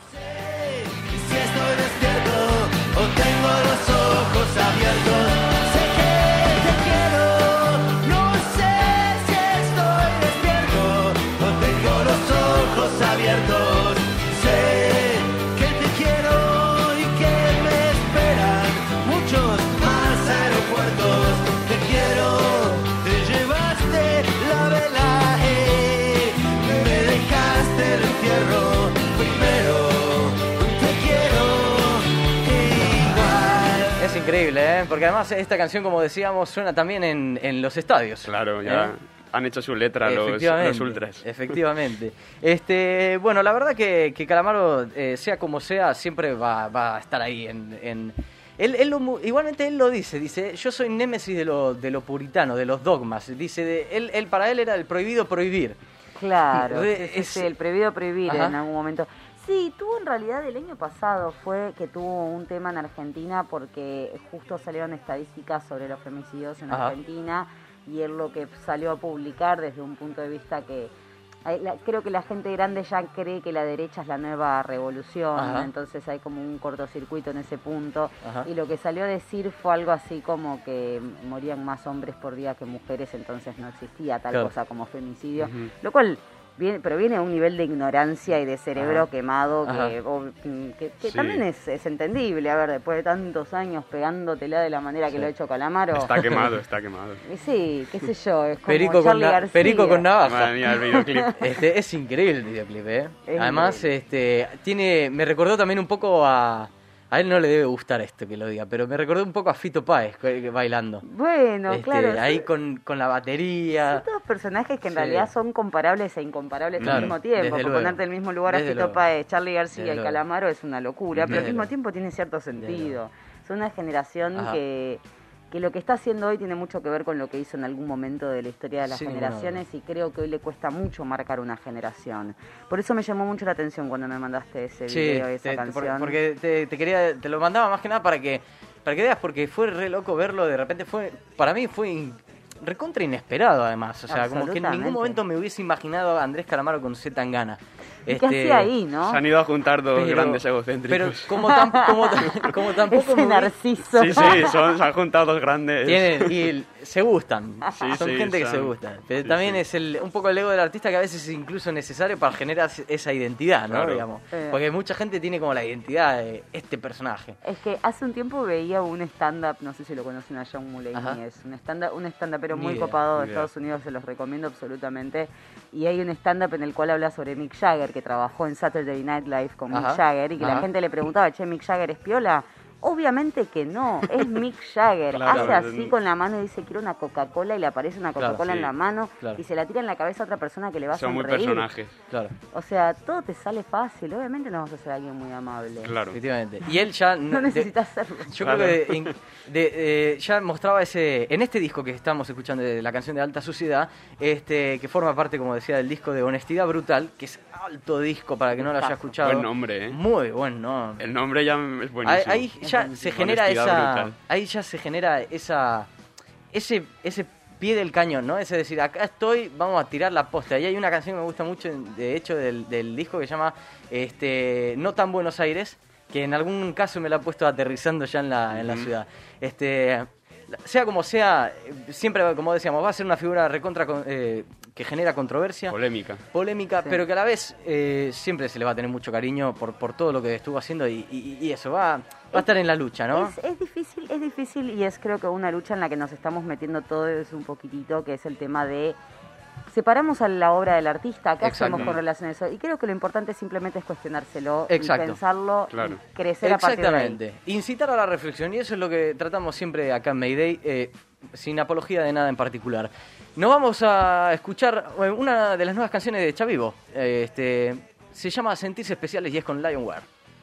Si estoy despierto o tengo los ojos abiertos, sé que te quiero. No sé si estoy despierto o tengo los ojos abiertos. Sé que te quiero y que me esperan muchos más aeropuertos. Te quiero, te llevaste la vela, eh, me dejaste el entierro primero. Es increíble, ¿eh? Porque además esta canción, como decíamos, suena también en, en los estadios. Claro, ya ¿Eh? han hecho su letra los, Efectivamente, los ultras. Efectivamente. Este, bueno, la verdad que, que Calamaro, eh, sea como sea, siempre va, va a estar ahí en... en- Él, él lo mu- igualmente él lo dice, dice, yo soy némesis de lo, de lo puritano, de los dogmas. Dice, de, él, él para él era el prohibido prohibir. Claro, Re- sí, sí, es- sí, el prohibido prohibir Ajá. en algún momento. Sí, tuvo en realidad el año pasado fue que tuvo un tema en Argentina porque justo salieron estadísticas sobre los femicidios en Ajá. Argentina y él lo que salió a publicar desde un punto de vista que hay- la- creo que la gente grande ya cree que la derecha es la nueva revolución, Ajá. entonces hay como un cortocircuito en ese punto Ajá. y lo que salió a decir fue algo así como que morían más hombres por día que mujeres, entonces no existía tal Claro. cosa como femicidio, Ujú. lo cual Viene, pero viene a un nivel de ignorancia y de cerebro Ajá. quemado que, Ajá. o, que, que Sí. también es, es entendible. A ver, después de tantos años pegándotela de la manera que Sí. lo ha hecho Calamaro. Está quemado, está quemado. Y sí, qué sé yo, es como Perico con, Charly na- García. Perico con navaja. Madre mía, el videoclip. Este, es increíble el videoclip, ¿eh? Es Además, este, tiene, me recordó también un poco a... A él no le debe gustar esto que lo diga, pero me recordó un poco a Fito Páez que- que bailando. Bueno, Este, claro. ahí son- con, con la batería. Son todos personajes que en Sí. realidad son comparables e incomparables Claro, al mismo tiempo. desde Por luego. ponerte en el mismo lugar a Desde Fito luego. Páez, Charly García Desde y luego. Calamaro es una locura, pero al Desde mismo luego. tiempo tiene cierto sentido. Son una generación Ajá. que, que lo que está haciendo hoy tiene mucho que ver con lo que hizo en algún momento de la historia de las Sin ninguna generaciones y creo que hoy le cuesta mucho marcar una generación. Por eso me llamó mucho la atención cuando me mandaste ese Sí, video, esa te- te- canción. por- porque te, te quería, te lo mandaba más que nada para que, para que veas, porque fue re loco verlo, de repente fue, para mí fue in- recontra inesperado además, o sea, como que en ningún Absolutamente. momento me hubiese imaginado a Andrés Calamaro con Z Tangana. ¿Y qué hacía ahí, no? Se han ido a juntar dos Pero- grandes egocéntricos. Pero como, tan, como, tan- como tampoco Ese me hubi- narciso. Sí, sí, son, se han juntado dos grandes. Tienen, y el- se gustan, Sí, son sí, gente que son- se gustan. Pero sí, también sí. es el, un poco el ego del artista que a veces es incluso necesario para generar esa identidad, ¿no? Claro. Digamos. Eh. Porque mucha gente tiene como la identidad de este personaje. Es que hace un tiempo veía un stand-up, no sé si lo conocen a John Mulaney, Ajá. es un stand-up, un stand pero Ni muy idea, copado de ni Estados Unidos, se los recomiendo absolutamente. Y hay un stand-up en el cual habla sobre Mick Jagger, que trabajó en Saturday Night Live con Ajá, Mick Jagger, y que la ajá. gente le preguntaba, che, ¿Mick Jagger es piola? Obviamente que no, es Mick Jagger. Claro. Hace así con la mano y dice, quiero una Coca-Cola, y le aparece una Claro, Coca-Cola sí. en la mano, Claro. y se la tira en la cabeza a otra persona que le va a Son muy sonreír. personajes. Claro. O sea, todo te sale fácil, obviamente no vas a ser alguien muy amable. Claro. Efectivamente. Y él ya... No de- necesitas serlo. Yo Claro. creo que in- de- eh, ya mostraba ese... En este disco que estamos escuchando, de la canción de Alta Suciedad, este, que forma parte, como decía, del disco de Honestidad Brutal, que es alto disco para que no lo haya escuchado. Buen nombre, ¿eh? Muy buen nombre. El nombre ya es Ahí, buenísimo. ahí ya se genera Honestidad esa... brutal. Ahí ya se genera esa... Ese, ese pie del cañón, ¿no? Es decir, acá estoy, vamos a tirar la posta. Y hay una canción que me gusta mucho, de hecho, del, del disco que se llama este, No tan Buenos Aires, que en algún caso me la he puesto aterrizando ya en la, en la Ujú. ciudad. Este, sea como sea, eh, siempre, como decíamos, va a ser una figura recontra con- eh, que genera controversia, Polémica. polémica, Sí. pero que a la vez eh, siempre se le va a tener mucho cariño por, por todo lo que estuvo haciendo y, y- y eso, va, va a estar en la lucha, ¿no? Es, es difícil, es difícil y es creo que una lucha en la que nos estamos metiendo todos un poquitito, que es el tema de separamos a la obra del artista, ¿qué Exacto. hacemos con relación a eso? Y creo que lo importante simplemente es cuestionárselo, Exacto. y pensarlo, Claro. y crecer a partir de ahí. Exactamente. Incitar a la reflexión, y eso es lo que tratamos siempre acá en Mayday, eh, sin apología de nada en particular. Nos vamos a escuchar eh, una de las nuevas canciones de Chavivo. Eh, este, se llama Sentirse Especiales y es con Lionware.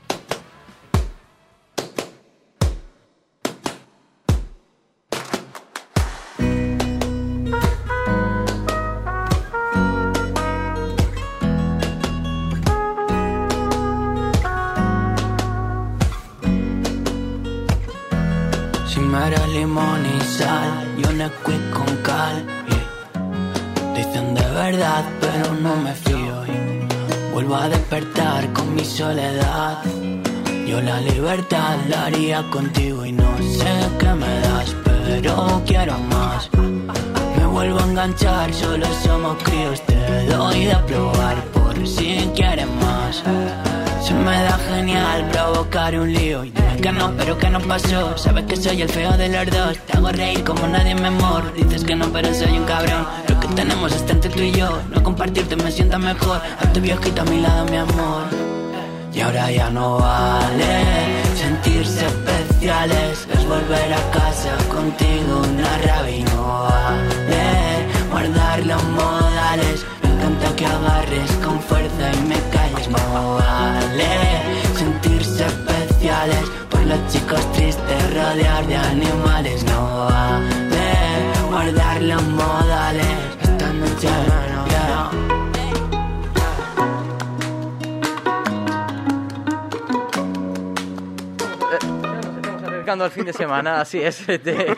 Si me eres limón y sal y un squeak con cal, yeah. Dicen de verdad pero no me fío y vuelvo a despertar con mi soledad. Yo la libertad la haría contigo y no sé qué me das, pero quiero más. Me vuelvo a enganchar, solo somos críos, te doy de probar por si quieres más. Se me da genial provocar un lío y dime que no, pero que no pasó. Sabes que soy el feo de los dos, te hago reír como nadie me amor. Dices que no, pero soy un cabrón. Lo que tenemos está entre tú y yo, no compartirte me sienta mejor. A tu viejito a mi lado, mi amor. Y ahora ya no vale sentirse especiales, es volver a casa contigo una rabia y no vale guardar los modales. Me encanta que agarres con fuerza y me calles, no vale sentirse especiales por los chicos tristes rodear de animales, no vale guardar los modales. Esta noche no, ya no. Eh, ya nos estamos acercando al fin de semana, así es. Este...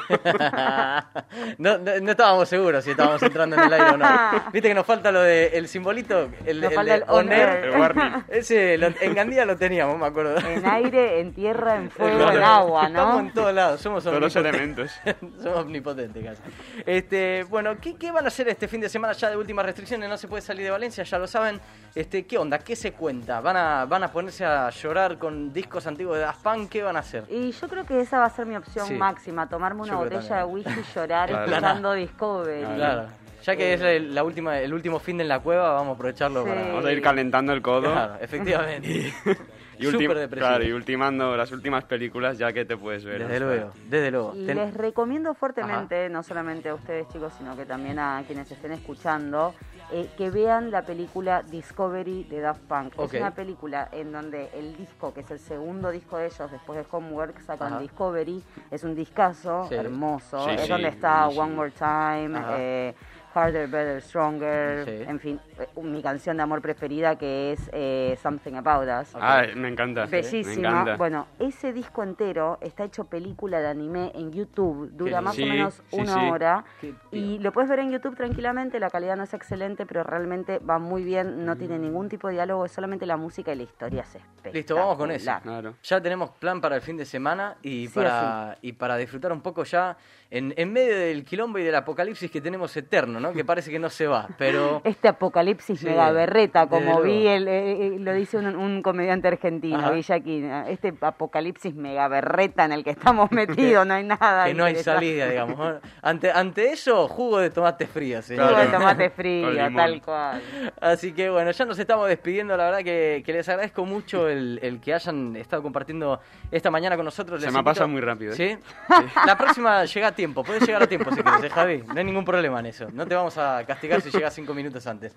no, no, no estábamos seguros si estábamos entrando en el aire o no. Viste que nos falta lo de el simbolito, el, nos el, falta el, el on air. el warning. Ese lo, en Gandía lo teníamos, me acuerdo. En aire, en tierra, en fuego, Claro. en agua, ¿no? Estamos en todos lados, somos Todos los omnipotentes. Somos omnipotentes casi. Este, bueno, ¿qué, ¿qué van a hacer este fin de semana ya de últimas restricciones? No se puede salir de Valencia, ya lo saben. Este, ¿qué onda? ¿Qué se cuenta? ¿Van a, van a ponerse a llorar con discos antiguos de Daft Punk? ¿Qué van a hacer? Y yo creo que esa va a ser mi opción Sí. máxima, tomarme una Yo creo botella de también. whisky y llorar Claro. escuchando Discovery. Claro. Ya que es el, la última, el último fin de en la cueva, vamos a aprovecharlo Sí. para... Vamos a ir calentando el codo. Claro, efectivamente. y, ultim- Súper depresivo. claro, y ultimando las últimas películas ya que te puedes ver. Desde luego, desde luego. Y Ten- les recomiendo fuertemente, no solamente a ustedes chicos, sino que también a quienes estén escuchando, eh, que vean la película Discovery de Daft Punk. Ok. Es una película en donde el disco, que es el segundo disco de ellos, después de Homework, sacan Ajá. Discovery, es un discazo Sí. hermoso, Sí, es sí, donde está buenísimo. One More Time, Ajá. eh, Harder, Better, Stronger, Sí. en fin, eh, mi canción de amor preferida que es eh, Something About Us. Ah, me encanta. Me Bellísima. encanta. Bueno, ese disco entero está hecho película de anime en YouTube. Dura Qué más lindo. o menos Sí, sí, una sí. hora. Qué Y lo puedes ver en YouTube tranquilamente. La calidad no es excelente, pero realmente va muy bien. No tiene ningún tipo de diálogo. Es solamente la música y la historia es espectacular. Listo, vamos con eso. Claro. Ya tenemos plan para el fin de semana y Sí para y para disfrutar un poco ya en, en medio del quilombo y del apocalipsis que tenemos eterno, ¿no? Que parece que no se va, pero... Este apocalipsis Sí, mega berreta, desde como luego. vi, el, eh, eh, lo dice un, un comediante argentino, Ajá. Villaquina. Este apocalipsis mega berreta en el que estamos metidos, no hay nada. que no hay interesante. salida, digamos. ¿no? Ante, ante eso, jugo de tomate frío, señor. Jugo de tomate Con frío, limón. tal cual. Así que bueno, ya nos estamos despidiendo. La verdad que, que les agradezco mucho el, el que hayan estado compartiendo esta mañana con nosotros. Se Les me ha invito- pasado muy rápido, ¿eh? ¿Sí? La próxima llega a tiempo. Podés llegar a tiempo si querés, ¿eh, Javi? No hay ningún problema en eso. No te vamos a castigar si llegas cinco minutos antes.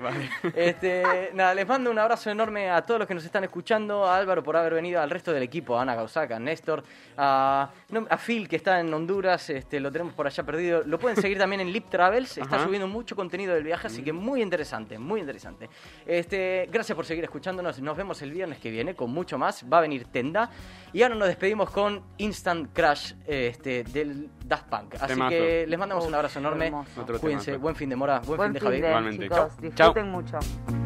Este, nada, les mando un abrazo enorme a todos los que nos están escuchando. A Álvaro por haber venido, al resto del equipo, a Ana Gausaca, a Néstor, a, no, a Phil que está en Honduras. Este, lo tenemos por allá perdido. Lo pueden seguir también en Lip Travels. Está Ajá. subiendo mucho contenido del viaje, así que muy interesante, muy interesante. Este, gracias por seguir escuchándonos. Nos vemos el viernes que viene con mucho más. Va a venir Tenda. Y ahora nos despedimos con Instant Crash este, del Daft Punk. Así Temazo. que les mandamos un abrazo enorme. Hermoso. Otro Cuídense. temazo. Buen fin de Mora. Buen, Buen fin de fin Javi. de, Igualmente. chicos. Chao. Disfruten mucho.